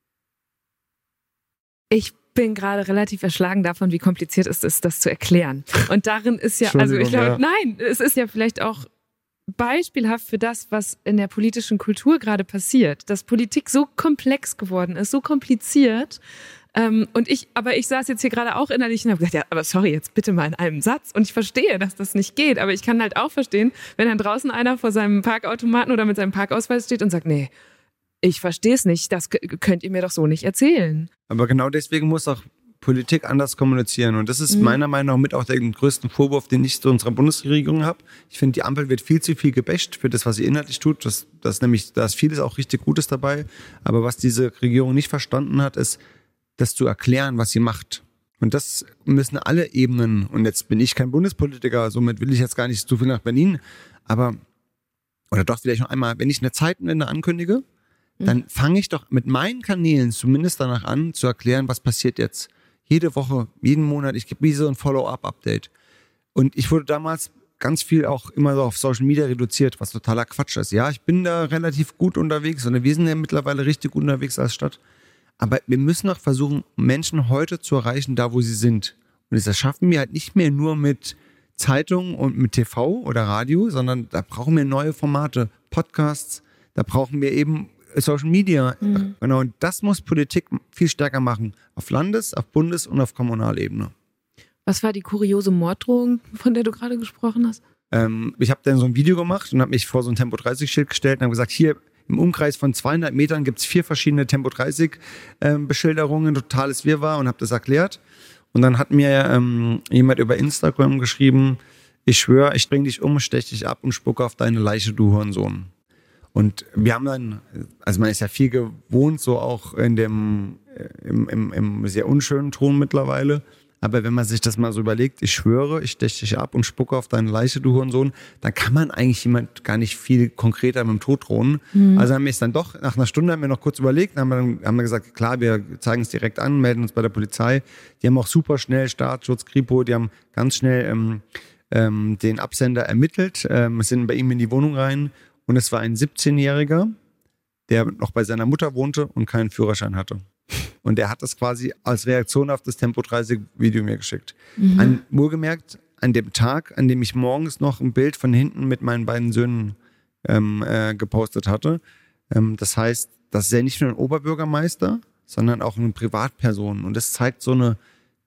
Ich bin gerade relativ erschlagen davon, wie kompliziert es ist, das zu erklären. Und darin ist ja, also ich glaube, ja. nein, es ist ja vielleicht auch beispielhaft für das, was in der politischen Kultur gerade passiert, dass Politik so komplex geworden ist, so kompliziert. Ähm, und ich, aber ich saß jetzt hier gerade auch innerlich und habe gesagt, ja, aber sorry, jetzt bitte mal in einem Satz. Und ich verstehe, dass das nicht geht, aber ich kann halt auch verstehen, wenn dann draußen einer vor seinem Parkautomaten oder mit seinem Parkausweis steht und sagt, nee, ich verstehe es nicht, das könnt ihr mir doch so nicht erzählen. Aber genau deswegen muss auch Politik anders kommunizieren. Und das ist mhm. meiner Meinung nach mit auch der größte Vorwurf, den ich zu unserer Bundesregierung habe. Ich finde, die Ampel wird viel zu viel gebasht für das, was sie inhaltlich tut. Das, das nämlich, da ist vieles auch richtig Gutes dabei. Aber was diese Regierung nicht verstanden hat, ist, das zu erklären, was sie macht. Und das müssen alle Ebenen, und jetzt bin ich kein Bundespolitiker, somit will ich jetzt gar nicht zu viel nach Berlin, aber, oder doch vielleicht noch einmal, wenn ich eine Zeitenwende ankündige, mhm. dann fange ich doch mit meinen Kanälen zumindest danach an, zu erklären, was passiert jetzt. Jede Woche, jeden Monat, ich gebe wie so ein Follow-up-Update. Und ich wurde damals ganz viel auch immer so auf Social Media reduziert, was totaler Quatsch ist. Ja, ich bin da relativ gut unterwegs, und wir sind ja mittlerweile richtig gut unterwegs als Stadt. Aber wir müssen auch versuchen, Menschen heute zu erreichen, da wo sie sind. Und das schaffen wir halt nicht mehr nur mit Zeitungen und mit T V oder Radio, sondern da brauchen wir neue Formate, Podcasts, da brauchen wir eben Social Media. Mhm. Genau, und das muss Politik viel stärker machen. Auf Landes-, auf Bundes- und auf Kommunalebene. Was war die kuriose Morddrohung, von der du gerade gesprochen hast? Ähm, ich habe dann so ein Video gemacht und habe mich vor so ein Tempo dreißig Schild gestellt und habe gesagt, hier im Umkreis von zweihundert Metern gibt es vier verschiedene Tempo dreißig ähm, Beschilderungen, totales Wirrwarr, und habe das erklärt. Und dann hat mir ähm, jemand über Instagram geschrieben, ich schwöre, ich bring dich um, stech dich ab und spucke auf deine Leiche, du Hurensohn. Und wir haben dann, also man ist ja viel gewohnt, so auch in dem, im, im, im sehr unschönen Ton mittlerweile. Aber wenn man sich das mal so überlegt, ich schwöre, ich stech dich ab und spucke auf deine Leiche, du Hurensohn, dann kann man eigentlich jemand gar nicht viel konkreter mit dem Tod drohen. Mhm. Also haben wir es dann doch, nach einer Stunde haben wir noch kurz überlegt, haben wir, dann, haben wir gesagt, klar, wir zeigen es direkt an, melden uns bei der Polizei. Die haben auch super schnell Staatsschutz, Kripo, die haben ganz schnell ähm, ähm, den Absender ermittelt, ähm, sind bei ihm in die Wohnung rein und es war ein siebzehnjähriger, der noch bei seiner Mutter wohnte und keinen Führerschein hatte. Und der hat das quasi als Reaktion auf das Tempo dreißig Video mir geschickt. Mhm. An, wohlgemerkt, an dem Tag, an dem ich morgens noch ein Bild von hinten mit meinen beiden Söhnen ähm, äh, gepostet hatte. Ähm, das heißt, das ist ja nicht nur ein Oberbürgermeister, sondern auch eine Privatperson. Und das zeigt so eine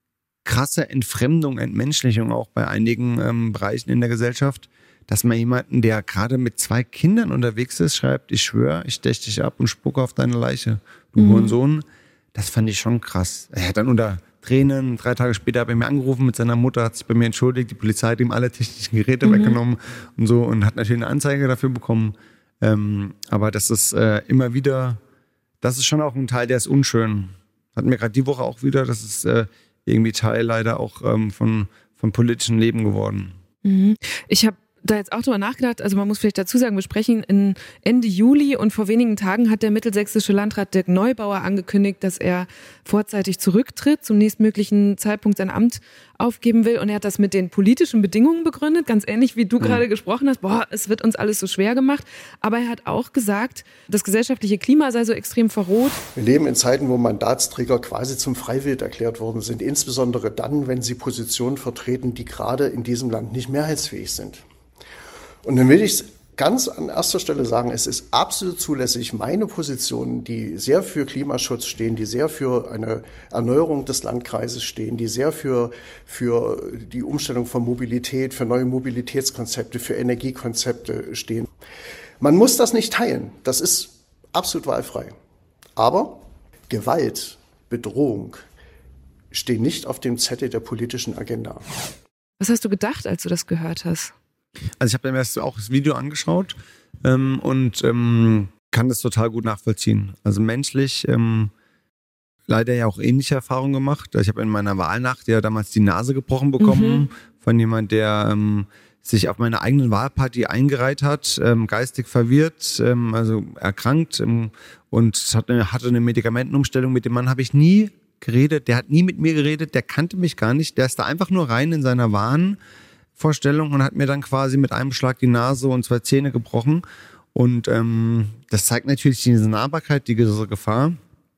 krasse Entfremdung, Entmenschlichung auch bei einigen ähm, Bereichen in der Gesellschaft, dass man jemanden, der gerade mit zwei Kindern unterwegs ist, schreibt, ich schwöre, ich stech dich ab und spucke auf deine Leiche, du mhm. Hurensohn. Das fand ich schon krass. Er hat dann unter Tränen, drei Tage später hat er mir angerufen mit seiner Mutter, hat sich bei mir entschuldigt, die Polizei hat ihm alle technischen Geräte mhm. weggenommen und so und hat natürlich eine Anzeige dafür bekommen. Ähm, aber das ist äh, immer wieder, das ist schon auch ein Teil, der ist unschön. Hatten wir gerade die Woche auch wieder, das ist äh, irgendwie Teil leider auch ähm, von, von politischem Leben geworden. Mhm. Ich habe da jetzt auch drüber nachgedacht, also man muss vielleicht dazu sagen, wir sprechen in Ende Juli und vor wenigen Tagen hat der mittelsächsische Landrat Dirk Neubauer angekündigt, dass er vorzeitig zurücktritt, zum nächstmöglichen Zeitpunkt sein Amt aufgeben will und er hat das mit den politischen Bedingungen begründet, ganz ähnlich wie du mhm. gerade gesprochen hast, boah, es wird uns alles so schwer gemacht, aber er hat auch gesagt, das gesellschaftliche Klima sei so extrem verroht. Wir leben in Zeiten, wo Mandatsträger quasi zum Freiwild erklärt worden sind, insbesondere dann, wenn sie Positionen vertreten, die gerade in diesem Land nicht mehrheitsfähig sind. Und dann will ich ganz an erster Stelle sagen, es ist absolut zulässig, meine Positionen, die sehr für Klimaschutz stehen, die sehr für eine Erneuerung des Landkreises stehen, die sehr für, für die Umstellung von Mobilität, für neue Mobilitätskonzepte, für Energiekonzepte stehen. Man muss das nicht teilen, das ist absolut wahlfrei. Aber Gewalt, Bedrohung stehen nicht auf dem Zettel der politischen Agenda. Was hast du gedacht, als du das gehört hast? Also ich habe mir erst auch das Video angeschaut ähm, und ähm, kann das total gut nachvollziehen. Also menschlich ähm, leider ja auch ähnliche Erfahrungen gemacht. Ich habe in meiner Wahlnacht ja damals die Nase gebrochen bekommen mhm. von jemand, der ähm, sich auf meiner eigenen Wahlparty eingereiht hat, ähm, geistig verwirrt, ähm, also erkrankt ähm, und hatte, hatte eine Medikamentenumstellung. Mit dem Mann habe ich nie geredet, der hat nie mit mir geredet, der kannte mich gar nicht, der ist da einfach nur rein in seiner Wahn Vorstellung und hat mir dann quasi mit einem Schlag die Nase und zwei Zähne gebrochen. Und ähm, das zeigt natürlich diese Nahbarkeit, diese Gefahr.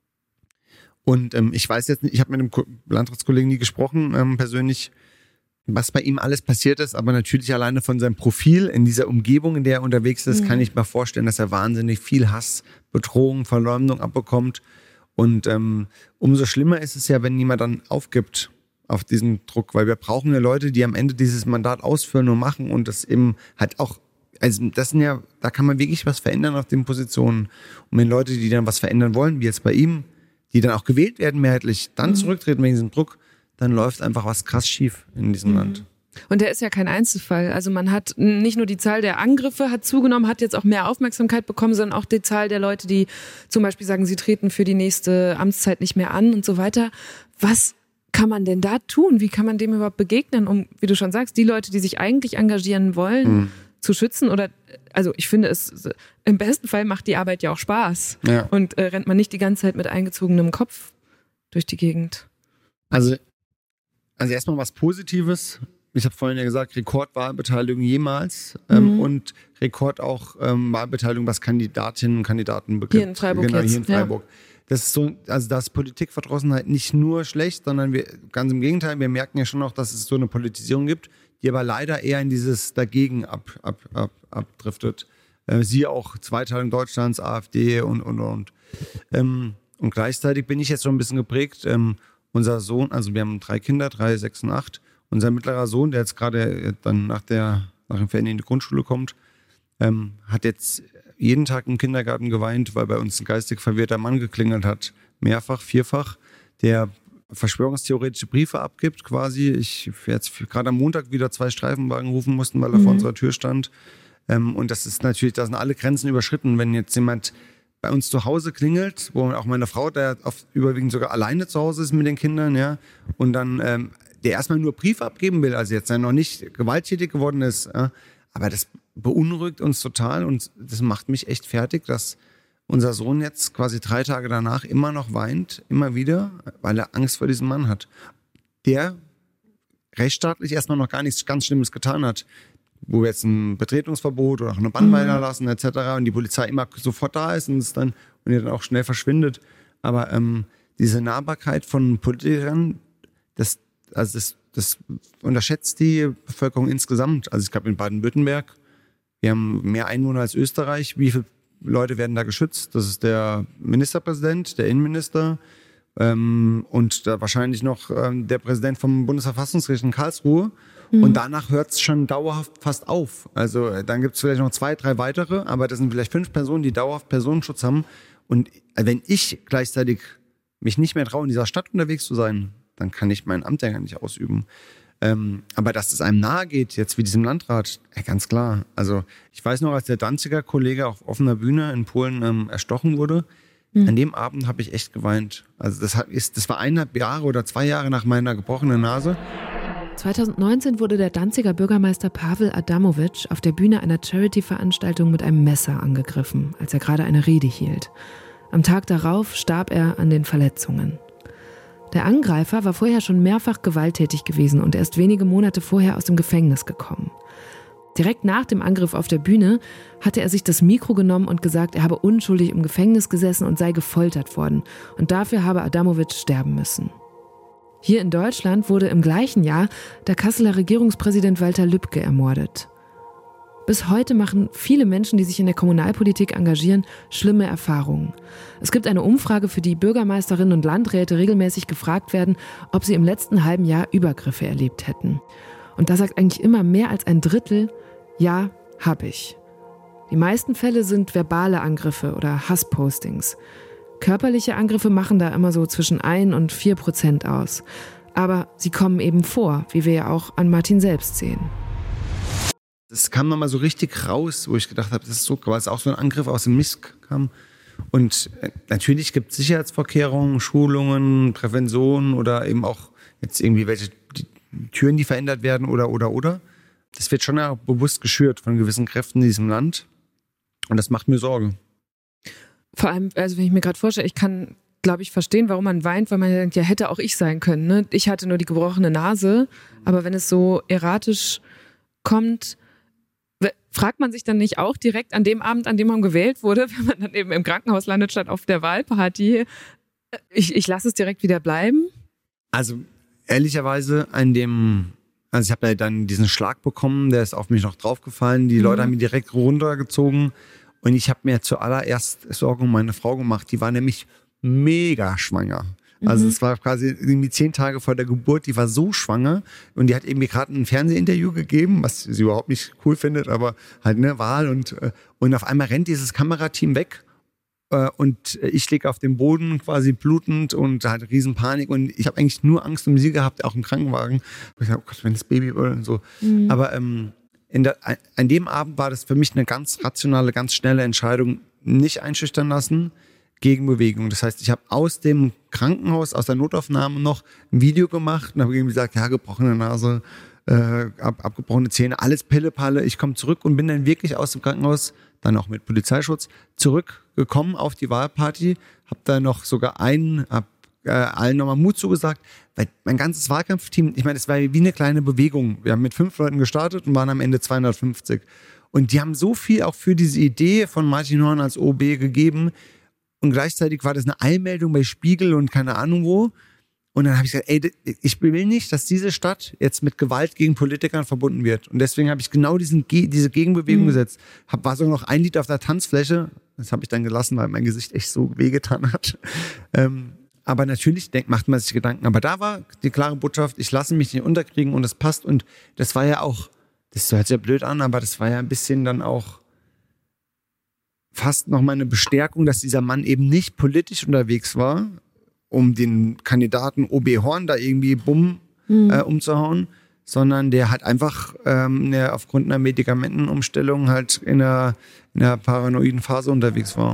Und ähm, ich weiß jetzt nicht, ich habe mit dem Landratskollegen nie gesprochen, ähm, persönlich, was bei ihm alles passiert ist, aber natürlich alleine von seinem Profil in dieser Umgebung, in der er unterwegs ist, mhm. kann ich mir vorstellen, dass er wahnsinnig viel Hass, Bedrohung, Verleumdung abbekommt. Und ähm, umso schlimmer ist es ja, wenn jemand dann aufgibt auf diesen Druck, weil wir brauchen ja Leute, die am Ende dieses Mandat ausführen und machen und das eben halt auch, also das sind ja, da kann man wirklich was verändern auf den Positionen. Und wenn Leute, die dann was verändern wollen, wie jetzt bei ihm, die dann auch gewählt werden mehrheitlich, dann mhm. zurücktreten wegen diesem Druck, dann läuft einfach was krass schief in diesem mhm. Land. Und der ist ja kein Einzelfall. Also man hat nicht nur die Zahl der Angriffe hat zugenommen, hat jetzt auch mehr Aufmerksamkeit bekommen, sondern auch die Zahl der Leute, die zum Beispiel sagen, sie treten für die nächste Amtszeit nicht mehr an und so weiter. Was kann man denn da tun? Wie kann man dem überhaupt begegnen, um, wie du schon sagst, die Leute, die sich eigentlich engagieren wollen, mhm. zu schützen? Oder, also ich finde es, im besten Fall macht die Arbeit ja auch Spaß. Ja. Und äh, rennt man nicht die ganze Zeit mit eingezogenem Kopf durch die Gegend. Also, also erstmal was Positives. Ich habe vorhin ja gesagt, Rekordwahlbeteiligung jemals ähm, mhm. und Rekord auch ähm, Wahlbeteiligung, was Kandidatinnen und Kandidaten betrifft. Hier in Freiburg Genau, jetzt. hier in Freiburg. Ja. Das ist so, also da ist Politikverdrossenheit nicht nur schlecht, sondern wir, ganz im Gegenteil, wir merken ja schon auch, dass es so eine Politisierung gibt, die aber leider eher in dieses Dagegen ab, ab, ab, abdriftet. Äh, siehe auch Zweiteilung Deutschlands, AfD und, und, und. Ähm, und gleichzeitig bin ich jetzt schon ein bisschen geprägt. Ähm, unser Sohn, also wir haben drei Kinder, drei, sechs und acht. Unser mittlerer Sohn, der jetzt gerade dann nach der, nach dem Ferien in die Grundschule kommt, ähm, hat jetzt jeden Tag im Kindergarten geweint, weil bei uns ein geistig verwirrter Mann geklingelt hat. Mehrfach, vierfach. Der verschwörungstheoretische Briefe abgibt quasi. Ich jetzt gerade am Montag wieder zwei Streifenwagen rufen mussten, weil er mhm. vor unserer Tür stand. Ähm, und das ist natürlich, da sind alle Grenzen überschritten. Wenn jetzt jemand bei uns zu Hause klingelt, wo auch meine Frau, der oft überwiegend sogar alleine zu Hause ist mit den Kindern, ja, und dann ähm, der erstmal nur Brief abgeben will, also jetzt noch nicht gewalttätig geworden ist, ja, aber das beunruhigt uns total und das macht mich echt fertig, dass unser Sohn jetzt quasi drei Tage danach immer noch weint, immer wieder, weil er Angst vor diesem Mann hat, der rechtsstaatlich erstmal noch gar nichts ganz Schlimmes getan hat, wo wir jetzt ein Betretungsverbot oder auch eine Bannweile mhm. lassen et cetera und die Polizei immer sofort da ist und es dann und er dann auch schnell verschwindet. Aber ähm, diese Nahbarkeit von Politikern, das, also das, das unterschätzt die Bevölkerung insgesamt. Also ich glaube in Baden-Württemberg, wir haben mehr Einwohner als Österreich. Wie viele Leute werden da geschützt? Das ist der Ministerpräsident, der Innenminister ähm, und da wahrscheinlich noch ähm, der Präsident vom Bundesverfassungsgericht in Karlsruhe. Mhm. Und danach hört es schon dauerhaft fast auf. Also dann gibt es vielleicht noch zwei, drei weitere, aber das sind vielleicht fünf Personen, die dauerhaft Personenschutz haben. Und wenn ich gleichzeitig mich nicht mehr traue, in dieser Stadt unterwegs zu sein, dann kann ich mein Amt ja gar nicht ausüben. Ähm, aber dass es einem nahe geht, jetzt wie diesem Landrat, ja, ganz klar. Also ich weiß noch, als der Danziger Kollege auf offener Bühne in Polen ähm, erstochen wurde, mhm. an dem Abend habe ich echt geweint. Also das, ist, das war eineinhalb Jahre oder zwei Jahre nach meiner gebrochenen Nase. zweitausendneunzehn wurde der Danziger Bürgermeister Pavel Adamovic auf der Bühne einer Charity-Veranstaltung mit einem Messer angegriffen, als er gerade eine Rede hielt. Am Tag darauf starb er an den Verletzungen. Der Angreifer war vorher schon mehrfach gewalttätig gewesen und erst wenige Monate vorher aus dem Gefängnis gekommen. Direkt nach dem Angriff auf der Bühne hatte er sich das Mikro genommen und gesagt, er habe unschuldig im Gefängnis gesessen und sei gefoltert worden und dafür habe Adamovic sterben müssen. Hier in Deutschland wurde im gleichen Jahr der Kasseler Regierungspräsident Walter Lübcke ermordet. Bis heute machen viele Menschen, die sich in der Kommunalpolitik engagieren, schlimme Erfahrungen. Es gibt eine Umfrage, für die Bürgermeisterinnen und Landräte regelmäßig gefragt werden, ob sie im letzten halben Jahr Übergriffe erlebt hätten. Und da sagt eigentlich immer mehr als ein Drittel, ja, hab ich. Die meisten Fälle sind verbale Angriffe oder Hasspostings. Körperliche Angriffe machen da immer so zwischen ein und vier Prozent aus. Aber sie kommen eben vor, wie wir ja auch an Martin selbst sehen. Das kam nochmal so richtig raus, wo ich gedacht habe, das ist so, weil es auch so ein Angriff aus dem Mist kam. Und natürlich gibt es Sicherheitsvorkehrungen, Schulungen, Prävention oder eben auch jetzt irgendwie welche die Türen, die verändert werden oder, oder, oder. Das wird schon ja bewusst geschürt von gewissen Kräften in diesem Land. Und das macht mir Sorge. Vor allem, also wenn ich mir gerade vorstelle, ich kann, glaube ich, verstehen, warum man weint, weil man denkt, ja, hätte auch ich sein können. Ne? Ich hatte nur die gebrochene Nase, aber wenn es so erratisch kommt, fragt man sich dann nicht auch direkt an dem Abend, an dem man gewählt wurde, wenn man dann eben im Krankenhaus landet statt auf der Wahlparty, ich, ich lasse es direkt wieder bleiben? Also ehrlicherweise an dem, also ich habe ja dann diesen Schlag bekommen, der ist auf mich noch draufgefallen, die mhm. Leute haben mich direkt runtergezogen und ich habe mir zuallererst Sorgen um meine Frau gemacht, die war nämlich mega schwanger. Also es war quasi irgendwie zehn Tage vor der Geburt, die war so schwanger und die hat eben gerade ein Fernsehinterview gegeben, was sie überhaupt nicht cool findet, aber halt eine Wahl und, und auf einmal rennt dieses Kamerateam weg und ich liege auf dem Boden quasi blutend und halt Riesenpanik und ich habe eigentlich nur Angst um sie gehabt, auch im Krankenwagen. Ich dachte, oh Gott, wenn das Baby oder so. Mhm. Aber ähm, in der, an dem Abend war das für mich eine ganz rationale, ganz schnelle Entscheidung, nicht einschüchtern lassen. Gegenbewegung. Das heißt, ich habe aus dem Krankenhaus, aus der Notaufnahme noch ein Video gemacht und habe irgendwie gesagt, ja, gebrochene Nase, äh, ab, abgebrochene Zähne, alles Pille-Palle. Ich komme zurück und bin dann wirklich aus dem Krankenhaus, dann auch mit Polizeischutz, zurückgekommen auf die Wahlparty, habe da noch sogar einen, hab äh, allen nochmal Mut zugesagt, weil mein ganzes Wahlkampfteam, ich meine, das war wie eine kleine Bewegung. Wir haben mit fünf Leuten gestartet und waren am Ende zweihundertfünfzig. Und die haben so viel auch für diese Idee von Martin Horn als O B gegeben. Und gleichzeitig war das eine Eilmeldung bei Spiegel und keine Ahnung wo. Und dann habe ich gesagt, ey, ich will nicht, dass diese Stadt jetzt mit Gewalt gegen Politikern verbunden wird. Und deswegen habe ich genau diesen, diese Gegenbewegung mhm. gesetzt. Hab, war sogar noch ein Lied auf der Tanzfläche. Das habe ich dann gelassen, weil mein Gesicht echt so wehgetan hat. Ähm, aber natürlich denk, macht man sich Gedanken. Aber da war die klare Botschaft, ich lasse mich nicht unterkriegen und es passt. Und das war ja auch, das hört sich ja blöd an, aber das war ja ein bisschen dann auch fast nochmal eine Bestärkung, dass dieser Mann eben nicht politisch unterwegs war, um den Kandidaten O B Horn da irgendwie bumm mhm. äh, umzuhauen, sondern der hat einfach ähm, eine, aufgrund einer Medikamentenumstellung halt in einer, in einer paranoiden Phase unterwegs war.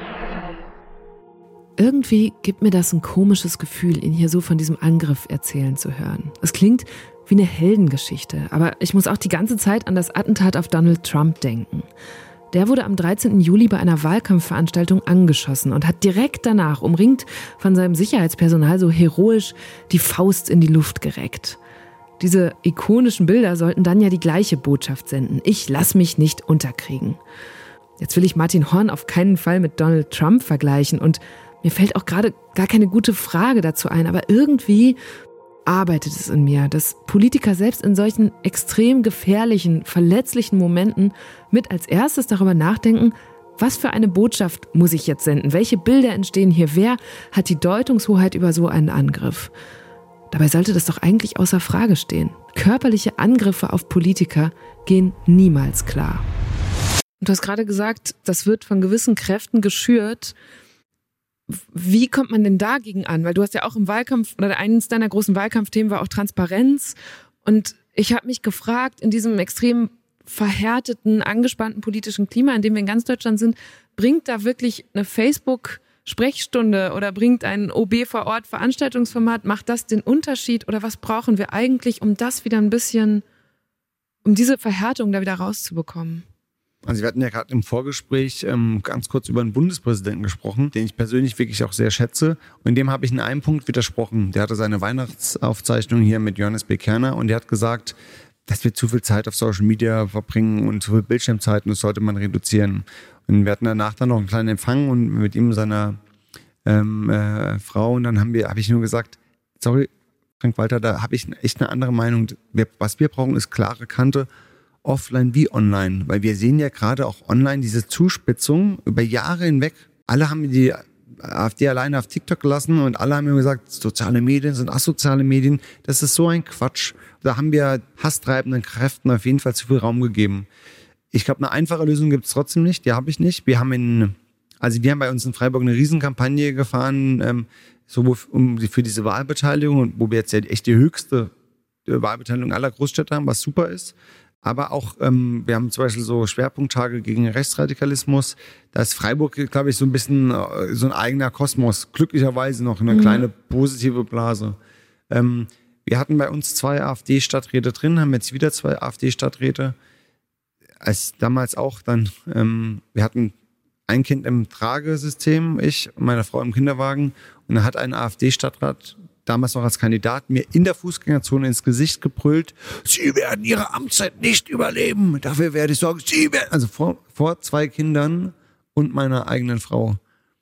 Irgendwie gibt mir das ein komisches Gefühl, ihn hier so von diesem Angriff erzählen zu hören. Es klingt wie eine Heldengeschichte, aber ich muss auch die ganze Zeit an das Attentat auf Donald Trump denken. Der wurde am dreizehnten Juli bei einer Wahlkampfveranstaltung angeschossen und hat direkt danach, umringt von seinem Sicherheitspersonal, so heroisch die Faust in die Luft gereckt. Diese ikonischen Bilder sollten dann ja die gleiche Botschaft senden. Ich lass mich nicht unterkriegen. Jetzt will ich Martin Horn auf keinen Fall mit Donald Trump vergleichen und mir fällt auch gerade gar keine gute Frage dazu ein, aber irgendwie arbeitet es in mir, dass Politiker selbst in solchen extrem gefährlichen, verletzlichen Momenten mit als erstes darüber nachdenken, was für eine Botschaft muss ich jetzt senden? Welche Bilder entstehen hier? Wer hat die Deutungshoheit über so einen Angriff? Dabei sollte das doch eigentlich außer Frage stehen. Körperliche Angriffe auf Politiker gehen niemals klar. Und du hast gerade gesagt, das wird von gewissen Kräften geschürt. Wie kommt man denn dagegen an? Weil du hast ja auch im Wahlkampf, oder eines deiner großen Wahlkampfthemen war auch Transparenz. Und ich habe mich gefragt, in diesem extrem verhärteten, angespannten politischen Klima, in dem wir in ganz Deutschland sind, bringt da wirklich eine Facebook-Sprechstunde oder bringt ein O B vor Ort Veranstaltungsformat, macht das den Unterschied? Oder was brauchen wir eigentlich, um das wieder ein bisschen, um diese Verhärtung da wieder rauszubekommen? Also wir hatten ja gerade im Vorgespräch ähm, ganz kurz über einen Bundespräsidenten gesprochen, den ich persönlich wirklich auch sehr schätze. Und dem habe ich in einem Punkt widersprochen. Der hatte seine Weihnachtsaufzeichnung hier mit Johannes B. Kerner und der hat gesagt, dass wir zu viel Zeit auf Social Media verbringen und zu viel Bildschirmzeiten, das sollte man reduzieren. Und wir hatten danach dann noch einen kleinen Empfang und mit ihm und seiner ähm, äh, Frau und dann haben wir, habe ich nur gesagt, sorry, Frank Walter, da habe ich echt eine andere Meinung. Wir, was wir brauchen, ist klare Kante, offline wie online, weil wir sehen ja gerade auch online diese Zuspitzung über Jahre hinweg. Alle haben die AfD alleine auf TikTok gelassen und alle haben mir gesagt, soziale Medien sind asoziale Medien. Das ist so ein Quatsch. Da haben wir hasstreibenden Kräften auf jeden Fall zu viel Raum gegeben. Ich glaube, eine einfache Lösung gibt es trotzdem nicht. Die habe ich nicht. Wir haben in, also wir haben bei uns in Freiburg eine Riesenkampagne gefahren, ähm, so um für diese Wahlbeteiligung, wo wir jetzt ja echt die höchste Wahlbeteiligung aller Großstädte haben, was super ist. Aber auch, ähm, wir haben zum Beispiel so Schwerpunkttage gegen Rechtsradikalismus. Da ist Freiburg, glaube ich, so ein bisschen äh, so ein eigener Kosmos. Glücklicherweise noch eine mhm. kleine positive Blase. Ähm, wir hatten bei uns zwei AfD-Stadträte drin, haben jetzt wieder zwei AfD-Stadträte. Als damals auch dann, ähm, wir hatten ein Kind im Tragesystem, ich und meine Frau im Kinderwagen. Und da hat ein AfD-Stadtrat damals noch als Kandidat, mir in der Fußgängerzone ins Gesicht gebrüllt, Sie werden Ihre Amtszeit nicht überleben. Dafür werde ich sorgen, Sie werden... Also vor, vor zwei Kindern und meiner eigenen Frau.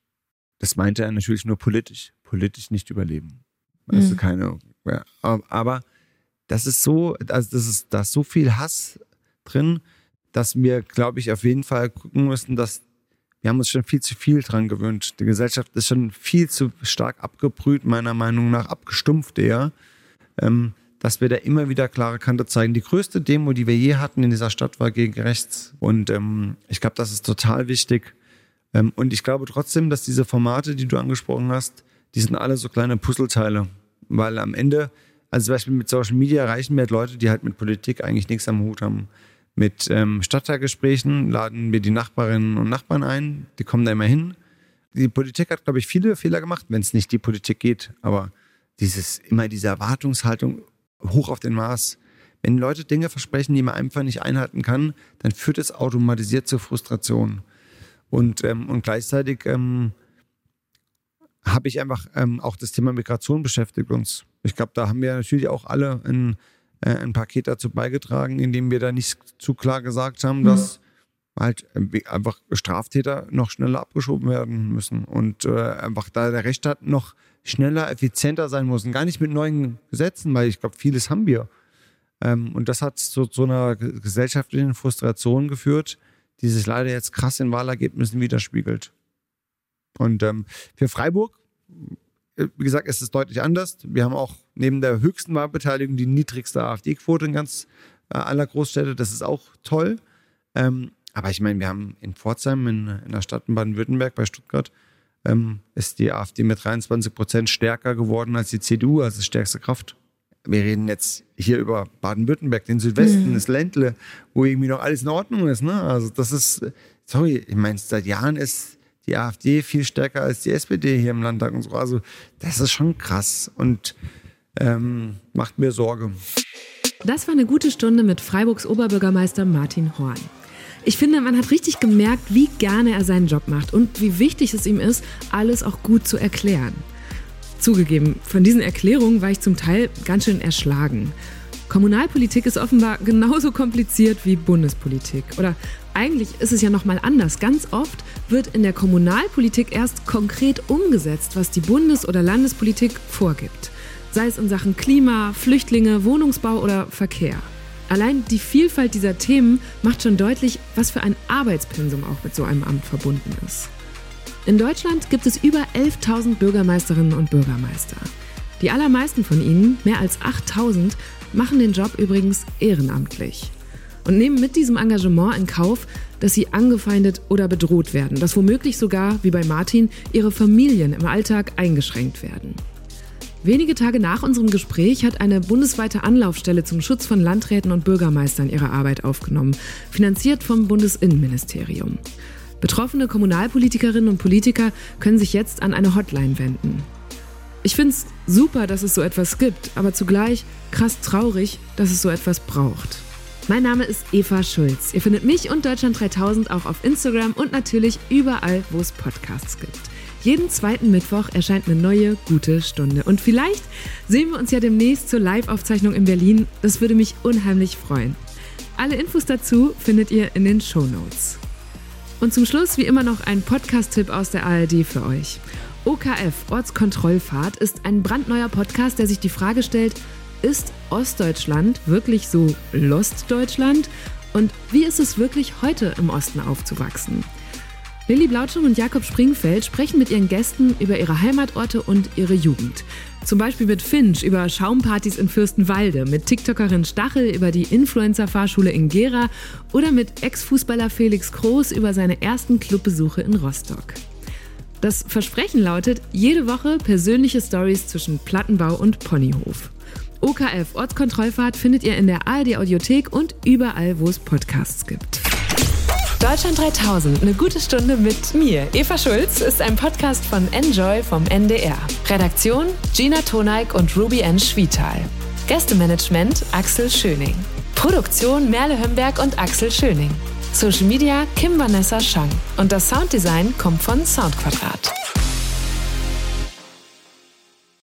Das meinte er natürlich nur politisch. Politisch nicht überleben. Also mhm. keine... Ja, aber das ist so, also das ist, da ist so viel Hass drin, dass wir, glaube ich, auf jeden Fall gucken müssen, dass wir haben uns schon viel zu viel dran gewöhnt. Die Gesellschaft ist schon viel zu stark abgebrüht, meiner Meinung nach, abgestumpft eher, ähm, dass wir da immer wieder klare Kante zeigen. Die größte Demo, die wir je hatten in dieser Stadt, war gegen rechts. Und ähm, ich glaube, das ist total wichtig. Ähm, und ich glaube trotzdem, dass diese Formate, die du angesprochen hast, die sind alle so kleine Puzzleteile. Weil am Ende, also zum Beispiel mit Social Media erreichen wir halt Leute, die halt mit Politik eigentlich nichts am Hut haben. Mit ähm, Stadtteilgesprächen laden wir die Nachbarinnen und Nachbarn ein. Die kommen da immer hin. Die Politik hat, glaube ich, viele Fehler gemacht, wenn es nicht die Politik geht. Aber dieses immer diese Erwartungshaltung hoch auf den Mars. Wenn Leute Dinge versprechen, die man einfach nicht einhalten kann, dann führt es automatisiert zur Frustration. Und, ähm, und gleichzeitig ähm, habe ich einfach ähm, auch das Thema Migration beschäftigt uns. Ich glaube, da haben wir natürlich auch alle ein ein Paket dazu beigetragen, indem wir da nicht zu klar gesagt haben, dass mhm. halt einfach Straftäter noch schneller abgeschoben werden müssen und äh, einfach da der Rechtsstaat noch schneller, effizienter sein muss. Und gar nicht mit neuen Gesetzen, weil ich glaube, vieles haben wir. Ähm, und das hat zu so einer gesellschaftlichen Frustration geführt, die sich leider jetzt krass in Wahlergebnissen widerspiegelt. Und ähm, für Freiburg, wie gesagt, es ist deutlich anders. Wir haben auch neben der höchsten Wahlbeteiligung die niedrigste AfD-Quote in ganz äh, aller Großstädte. Das ist auch toll. Ähm, aber ich meine, wir haben in Pforzheim, in, in der Stadt in Baden-Württemberg bei Stuttgart, ähm, ist die AfD mit dreiundzwanzig Prozent stärker geworden als die C D U, als stärkste Kraft. Wir reden jetzt hier über Baden-Württemberg, den Südwesten, mhm. das Ländle, wo irgendwie noch alles in Ordnung ist. Ne? Also das ist, sorry, ich meine, seit Jahren ist die AfD viel stärker als die S P D hier im Landtag und so. Also das ist schon krass und ähm, macht mir Sorge. Das war eine gute Stunde mit Freiburgs Oberbürgermeister Martin Horn. Ich finde, man hat richtig gemerkt, wie gerne er seinen Job macht und wie wichtig es ihm ist, alles auch gut zu erklären. Zugegeben, von diesen Erklärungen war ich zum Teil ganz schön erschlagen. Kommunalpolitik ist offenbar genauso kompliziert wie Bundespolitik. Oder eigentlich ist es ja noch mal anders. Ganz oft wird in der Kommunalpolitik erst konkret umgesetzt, was die Bundes- oder Landespolitik vorgibt. Sei es in Sachen Klima, Flüchtlinge, Wohnungsbau oder Verkehr. Allein die Vielfalt dieser Themen macht schon deutlich, was für ein Arbeitspensum auch mit so einem Amt verbunden ist. In Deutschland gibt es über elftausend Bürgermeisterinnen und Bürgermeister. Die allermeisten von ihnen, mehr als achttausend, machen den Job übrigens ehrenamtlich und nehmen mit diesem Engagement in Kauf, dass sie angefeindet oder bedroht werden, dass womöglich sogar, wie bei Martin, ihre Familien im Alltag eingeschränkt werden. Wenige Tage nach unserem Gespräch hat eine bundesweite Anlaufstelle zum Schutz von Landräten und Bürgermeistern ihre Arbeit aufgenommen, finanziert vom Bundesinnenministerium. Betroffene Kommunalpolitikerinnen und Politiker können sich jetzt an eine Hotline wenden. Ich finde es super, dass es so etwas gibt, aber zugleich krass traurig, dass es so etwas braucht. Mein Name ist Eva Schulz. Ihr findet mich und Deutschland dreitausend auch auf Instagram und natürlich überall, wo es Podcasts gibt. Jeden zweiten Mittwoch erscheint eine neue, gute Stunde. Und vielleicht sehen wir uns ja demnächst zur Live-Aufzeichnung in Berlin. Das würde mich unheimlich freuen. Alle Infos dazu findet ihr in den Shownotes. Und zum Schluss wie immer noch ein Podcast-Tipp aus der A R D für euch. O K F, Ortskontrollfahrt, ist ein brandneuer Podcast, der sich die Frage stellt, ist Ostdeutschland wirklich so Lostdeutschland? Und wie ist es wirklich heute im Osten aufzuwachsen? Lilly Blautschung und Jakob Springfeld sprechen mit ihren Gästen über ihre Heimatorte und ihre Jugend. Zum Beispiel mit Finch über Schaumpartys in Fürstenwalde, mit TikTokerin Stachel über die Influencer-Fahrschule in Gera oder mit Ex-Fußballer Felix Groß über seine ersten Clubbesuche in Rostock. Das Versprechen lautet, jede Woche persönliche Storys zwischen Plattenbau und Ponyhof. O K F Ortskontrollfahrt findet ihr in der A R D Audiothek und überall, wo es Podcasts gibt. Deutschland dreitausend, eine gute Stunde mit mir. Eva Schulz ist ein Podcast von Enjoy vom N D R. Redaktion Gina Toneik und Ruby N. Schwietal. Gästemanagement Axel Schöning. Produktion Merle Hömberg und Axel Schöning. Social Media Kim Vanessa Schang. Und das Sounddesign kommt von Soundquadrat.